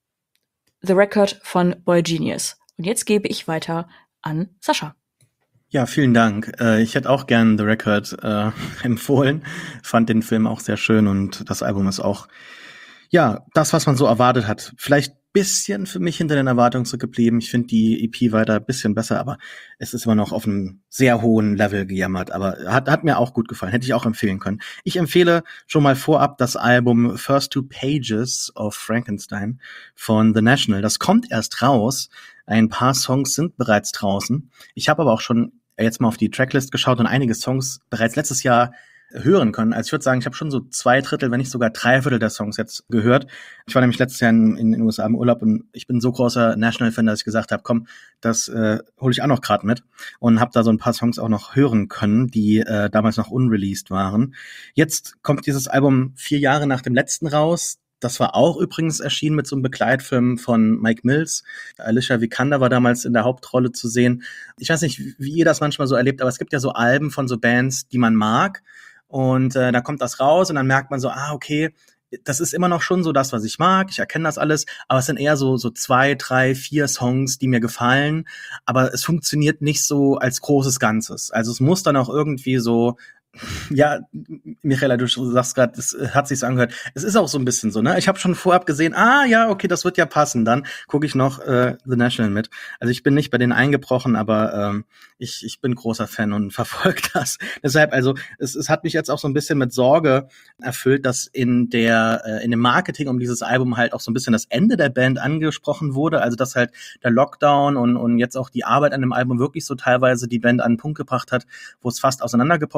The Record von Boy Genius. Und jetzt gebe ich weiter an Sascha. Ja, vielen Dank. Äh, ich hätte auch gern The Record äh, empfohlen. Fand den Film auch sehr schön und das Album ist auch, ja, das, was man so erwartet hat. Vielleicht bisschen für mich hinter den Erwartungen zurückgeblieben. Ich finde die E P weiter ein bisschen besser, aber es ist immer noch auf einem sehr hohen Level gejammert. Aber hat, hat mir auch gut gefallen. Hätte ich auch empfehlen können. Ich empfehle schon mal vorab das Album First Two Pages of Frankenstein von The National. Das kommt erst raus. Ein paar Songs sind bereits draußen. Ich habe aber auch schon jetzt mal auf die Tracklist geschaut und einige Songs bereits letztes Jahr hören können. Also ich würde sagen, ich habe schon so zwei Drittel, wenn nicht sogar drei Viertel der Songs jetzt gehört. Ich war nämlich letztes Jahr in, in den U S A im Urlaub und ich bin so großer National-Fan, dass ich gesagt habe, komm, das äh, hole ich auch noch gerade mit und habe da so ein paar Songs auch noch hören können, die äh, damals noch unreleased waren. Jetzt kommt dieses Album vier Jahre nach dem letzten raus. Das war auch übrigens erschienen mit so einem Begleitfilm von Mike Mills. Alicia Vikander war damals in der Hauptrolle zu sehen. Ich weiß nicht, wie ihr das manchmal so erlebt, aber es gibt ja so Alben von so Bands, die man mag. Und äh, da kommt das raus und dann merkt man so, ah, okay, das ist immer noch schon so das, was ich mag. Ich erkenne das alles, aber es sind eher so so zwei, drei, vier Songs, die mir gefallen. Aber es funktioniert nicht so als großes Ganzes. Also es muss dann auch irgendwie so, ja, Michaela, du sagst gerade, das hat sich's angehört. Es ist auch so ein bisschen so, ne? Ich habe schon vorab gesehen, ah, ja, okay, das wird ja passen. Dann gucke ich noch äh, The National mit. Also ich bin nicht bei denen eingebrochen, aber ähm, ich ich bin großer Fan und verfolge das. Deshalb, also es, es hat mich jetzt auch so ein bisschen mit Sorge erfüllt, dass in der äh, in dem Marketing um dieses Album halt auch so ein bisschen das Ende der Band angesprochen wurde. Also dass halt der Lockdown und und jetzt auch die Arbeit an dem Album wirklich so teilweise die Band an einen Punkt gebracht hat, wo es fast auseinandergebrochen wäre. Aber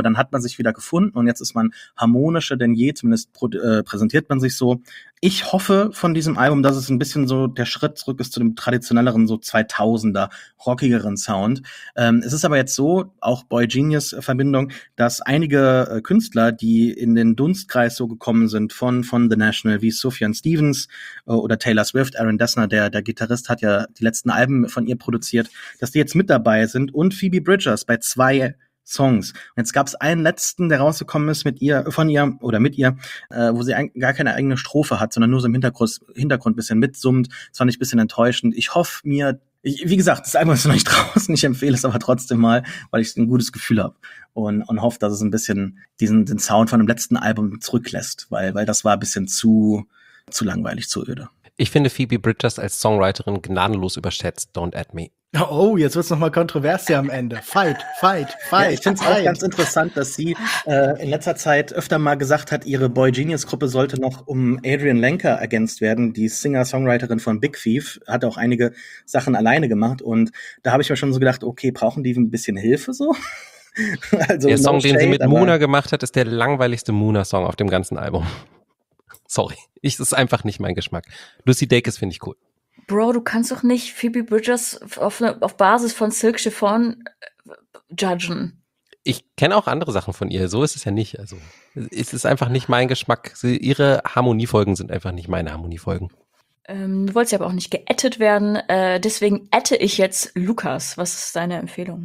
dann hat man sich wieder gefunden und jetzt ist man harmonischer denn je, zumindest pro, äh, präsentiert man sich so. Ich hoffe von diesem Album, dass es ein bisschen so der Schritt zurück ist zu dem traditionelleren, so zweitausender, rockigeren Sound. Ähm, es ist aber jetzt so, auch Boy Genius Verbindung, dass einige äh, Künstler, die in den Dunstkreis so gekommen sind von von The National, wie Sufjan Stevens äh, oder Taylor Swift, Aaron Dessner, der der Gitarrist, hat ja die letzten Alben von ihr produziert, dass die jetzt mit dabei sind und Phoebe Bridgers bei zwei Songs. Und jetzt gab es einen letzten, der rausgekommen ist mit ihr, von ihr oder mit ihr, äh, wo sie ein, gar keine eigene Strophe hat, sondern nur so im Hintergrund, Hintergrund bisschen mitsummt. Das fand ich ein bisschen enttäuschend. Ich hoffe mir, ich, wie gesagt, das Album ist noch nicht draußen, ich empfehle es aber trotzdem mal, weil ich ein gutes Gefühl habe und, und hoffe, dass es ein bisschen diesen den Sound von dem letzten Album zurücklässt, weil, weil das war ein bisschen zu, zu langweilig, zu öde. Ich finde Phoebe Bridgers als Songwriterin gnadenlos überschätzt. Don't add me. Oh, jetzt wird's nochmal kontrovers hier am Ende. Fight, fight, fight. Ja, ich finde es auch ganz interessant, dass sie äh, in letzter Zeit öfter mal gesagt hat, ihre Boy Genius Gruppe sollte noch um Adrian Lenker ergänzt werden, die Singer-Songwriterin von Big Thief, hat auch einige Sachen alleine gemacht und da habe ich mir schon so gedacht, okay, brauchen die ein bisschen Hilfe so? Also der no Song, den shade, sie mit aber Muna gemacht hat, ist der langweiligste Muna-Song auf dem ganzen Album. Sorry, ich, das ist einfach nicht mein Geschmack. Lucy Dacus finde ich cool. Bro, du kannst doch nicht Phoebe Bridgers auf, ne, auf Basis von Silk Chiffon äh, judgen. Ich kenne auch andere Sachen von ihr, so ist es ja nicht. Also es ist einfach nicht mein Geschmack. Sie, ihre Harmoniefolgen sind einfach nicht meine Harmoniefolgen. Ähm, du wolltest ja aber auch nicht geaddet werden, äh, deswegen adde ich jetzt Lukas. Was ist deine Empfehlung?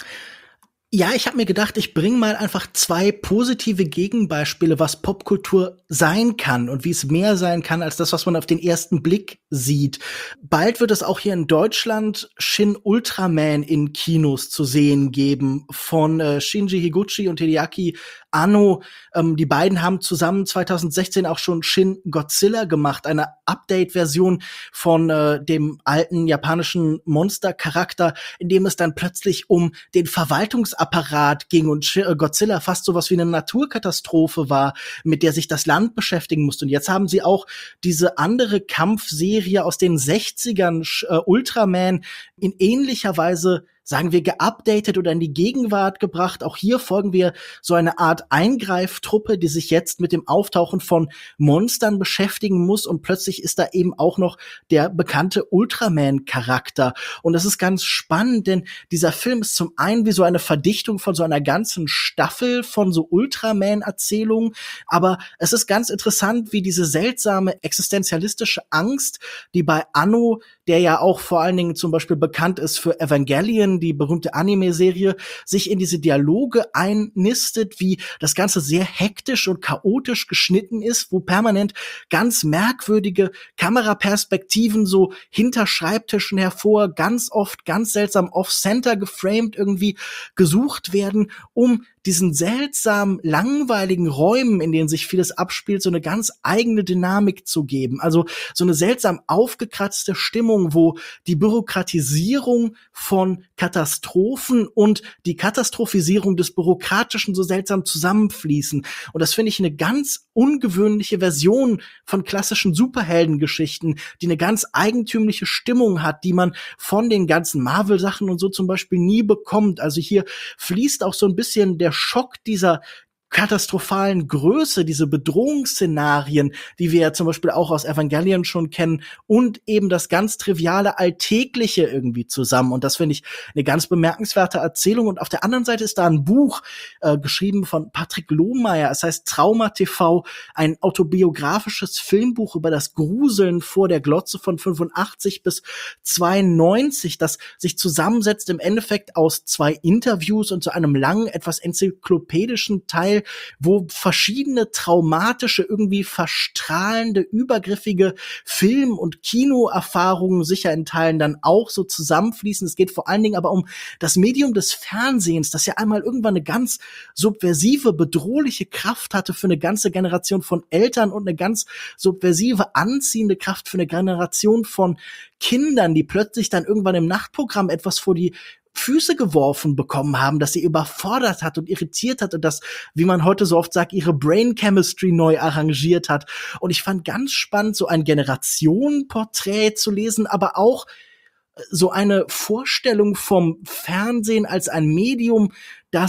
Ja, ich habe mir gedacht, ich bringe mal einfach zwei positive Gegenbeispiele, was Popkultur sein kann und wie es mehr sein kann als das, was man auf den ersten Blick sieht. Bald wird es auch hier in Deutschland Shin Ultraman in Kinos zu sehen geben von äh, Shinji Higuchi und Hideaki Anno. Ähm, die beiden haben zusammen zwanzig sechzehn auch schon Shin Godzilla gemacht, eine Update-Version von äh, dem alten japanischen Monster-Charakter, in dem es dann plötzlich um den Verwaltungsapparat ging und Sh- Godzilla fast sowas wie eine Naturkatastrophe war, mit der sich das Land beschäftigen musste. Und jetzt haben sie auch diese andere Kampfserie aus den sechzigern, äh, Ultraman, in ähnlicher Weise, sagen wir, geupdatet oder in die Gegenwart gebracht. Auch hier folgen wir so eine Art Eingreiftruppe, die sich jetzt mit dem Auftauchen von Monstern beschäftigen muss. Und plötzlich ist da eben auch noch der bekannte Ultraman-Charakter. Und das ist ganz spannend, denn dieser Film ist zum einen wie so eine Verdichtung von so einer ganzen Staffel von so Ultraman-Erzählungen. Aber es ist ganz interessant, wie diese seltsame existenzialistische Angst, die bei Anno, der ja auch vor allen Dingen zum Beispiel bekannt ist für Evangelion, die berühmte Anime-Serie, sich in diese Dialoge einnistet, wie das Ganze sehr hektisch und chaotisch geschnitten ist, wo permanent ganz merkwürdige Kameraperspektiven so hinter Schreibtischen hervor, ganz oft ganz seltsam off-center geframed irgendwie gesucht werden, um diesen seltsam langweiligen Räumen, in denen sich vieles abspielt, so eine ganz eigene Dynamik zu geben. Also so eine seltsam aufgekratzte Stimmung, wo die Bürokratisierung von Katastrophen und die Katastrophisierung des Bürokratischen so seltsam zusammenfließen. Und das finde ich eine ganz ungewöhnliche Version von klassischen Superheldengeschichten, die eine ganz eigentümliche Stimmung hat, die man von den ganzen Marvel-Sachen und so zum Beispiel nie bekommt. Also hier fließt auch so ein bisschen der Schock dieser katastrophalen Größe, diese Bedrohungsszenarien, die wir ja zum Beispiel auch aus Evangelion schon kennen, und eben das ganz triviale Alltägliche irgendwie zusammen. Und das finde ich eine ganz bemerkenswerte Erzählung. Und auf der anderen Seite ist da ein Buch, äh, geschrieben von Patrick Lohmeier. Es heißt Trauma T V, ein autobiografisches Filmbuch über das Gruseln vor der Glotze von fünfundachtzig bis zweiundneunzig, das sich zusammensetzt im Endeffekt aus zwei Interviews und so einem langen, etwas enzyklopädischen Teil, wo verschiedene traumatische, irgendwie verstrahlende, übergriffige Film- und Kinoerfahrungen sicher in Teilen dann auch so zusammenfließen. Es geht vor allen Dingen aber um das Medium des Fernsehens, das ja einmal irgendwann eine ganz subversive, bedrohliche Kraft hatte für eine ganze Generation von Eltern und eine ganz subversive, anziehende Kraft für eine Generation von Kindern, die plötzlich dann irgendwann im Nachtprogramm etwas vor die Füße geworfen bekommen haben, das sie überfordert hat und irritiert hat und das, wie man heute so oft sagt, ihre Brain Chemistry neu arrangiert hat. Und ich fand ganz spannend, so ein Generationenporträt zu lesen, aber auch so eine Vorstellung vom Fernsehen als ein Medium, das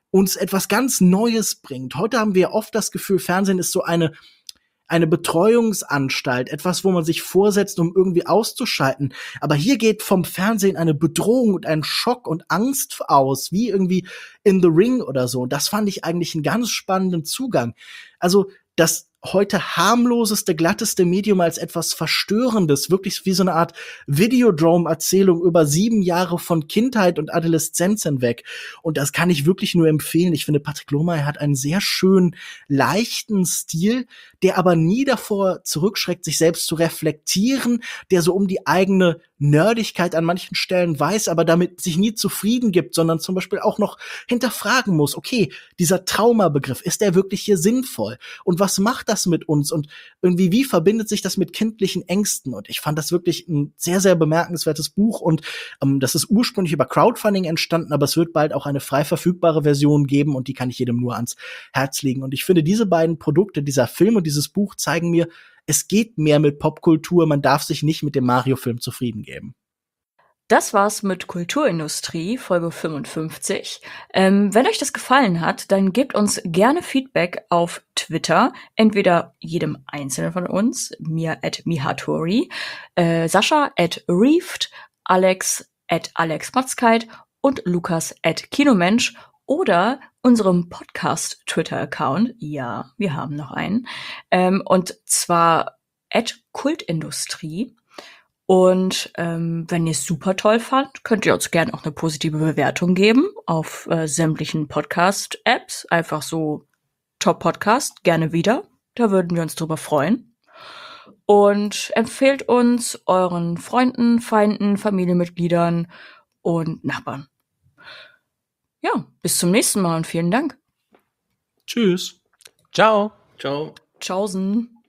uns etwas ganz Neues bringt. Heute haben wir oft das Gefühl, Fernsehen ist so eine eine Betreuungsanstalt, etwas, wo man sich vorsetzt, um irgendwie auszuschalten. Aber hier geht vom Fernsehen eine Bedrohung und ein Schock und Angst aus, wie irgendwie in The Ring oder so. Und das fand ich eigentlich einen ganz spannenden Zugang. Also das heute harmloseste, glatteste Medium als etwas Verstörendes, wirklich wie so eine Art Videodrome-Erzählung über sieben Jahre von Kindheit und Adoleszenz hinweg. Und das kann ich wirklich nur empfehlen. Ich finde, Patrick Lohmeier hat einen sehr schönen, leichten Stil, der aber nie davor zurückschreckt, sich selbst zu reflektieren, der so um die eigene Nerdigkeit an manchen Stellen weiß, aber damit sich nie zufrieden gibt, sondern zum Beispiel auch noch hinterfragen muss, okay, dieser Traumabegriff, ist der wirklich hier sinnvoll? Und was macht das mit uns? Und irgendwie, wie verbindet sich das mit kindlichen Ängsten? Und ich fand das wirklich ein sehr, sehr bemerkenswertes Buch. Und ähm, das ist ursprünglich über Crowdfunding entstanden, aber es wird bald auch eine frei verfügbare Version geben und die kann ich jedem nur ans Herz legen. Und ich finde, diese beiden Produkte, dieser Film und dieses Buch, zeigen mir, es geht mehr mit Popkultur, man darf sich nicht mit dem Mario-Film zufrieden geben. Das war's mit Kulturindustrie, Folge fünfundfünfzig. Ähm, wenn euch das gefallen hat, dann gebt uns gerne Feedback auf Twitter, entweder jedem Einzelnen von uns, mir at mihatori, äh, Sascha at reeft, Alex at alexmatzkeit und Lukas at kinomensch oder unserem Podcast-Twitter-Account. Ja, wir haben noch einen. Ähm, und zwar at Kultindustrie. Und ähm, wenn ihr es super toll fand, könnt ihr uns gerne auch eine positive Bewertung geben auf äh, sämtlichen Podcast-Apps. Einfach so Top-Podcast, gerne wieder. Da würden wir uns drüber freuen. Und empfehlt uns euren Freunden, Feinden, Familienmitgliedern und Nachbarn. Ja, bis zum nächsten Mal und vielen Dank. Tschüss. Ciao. Ciao. Tschaußen.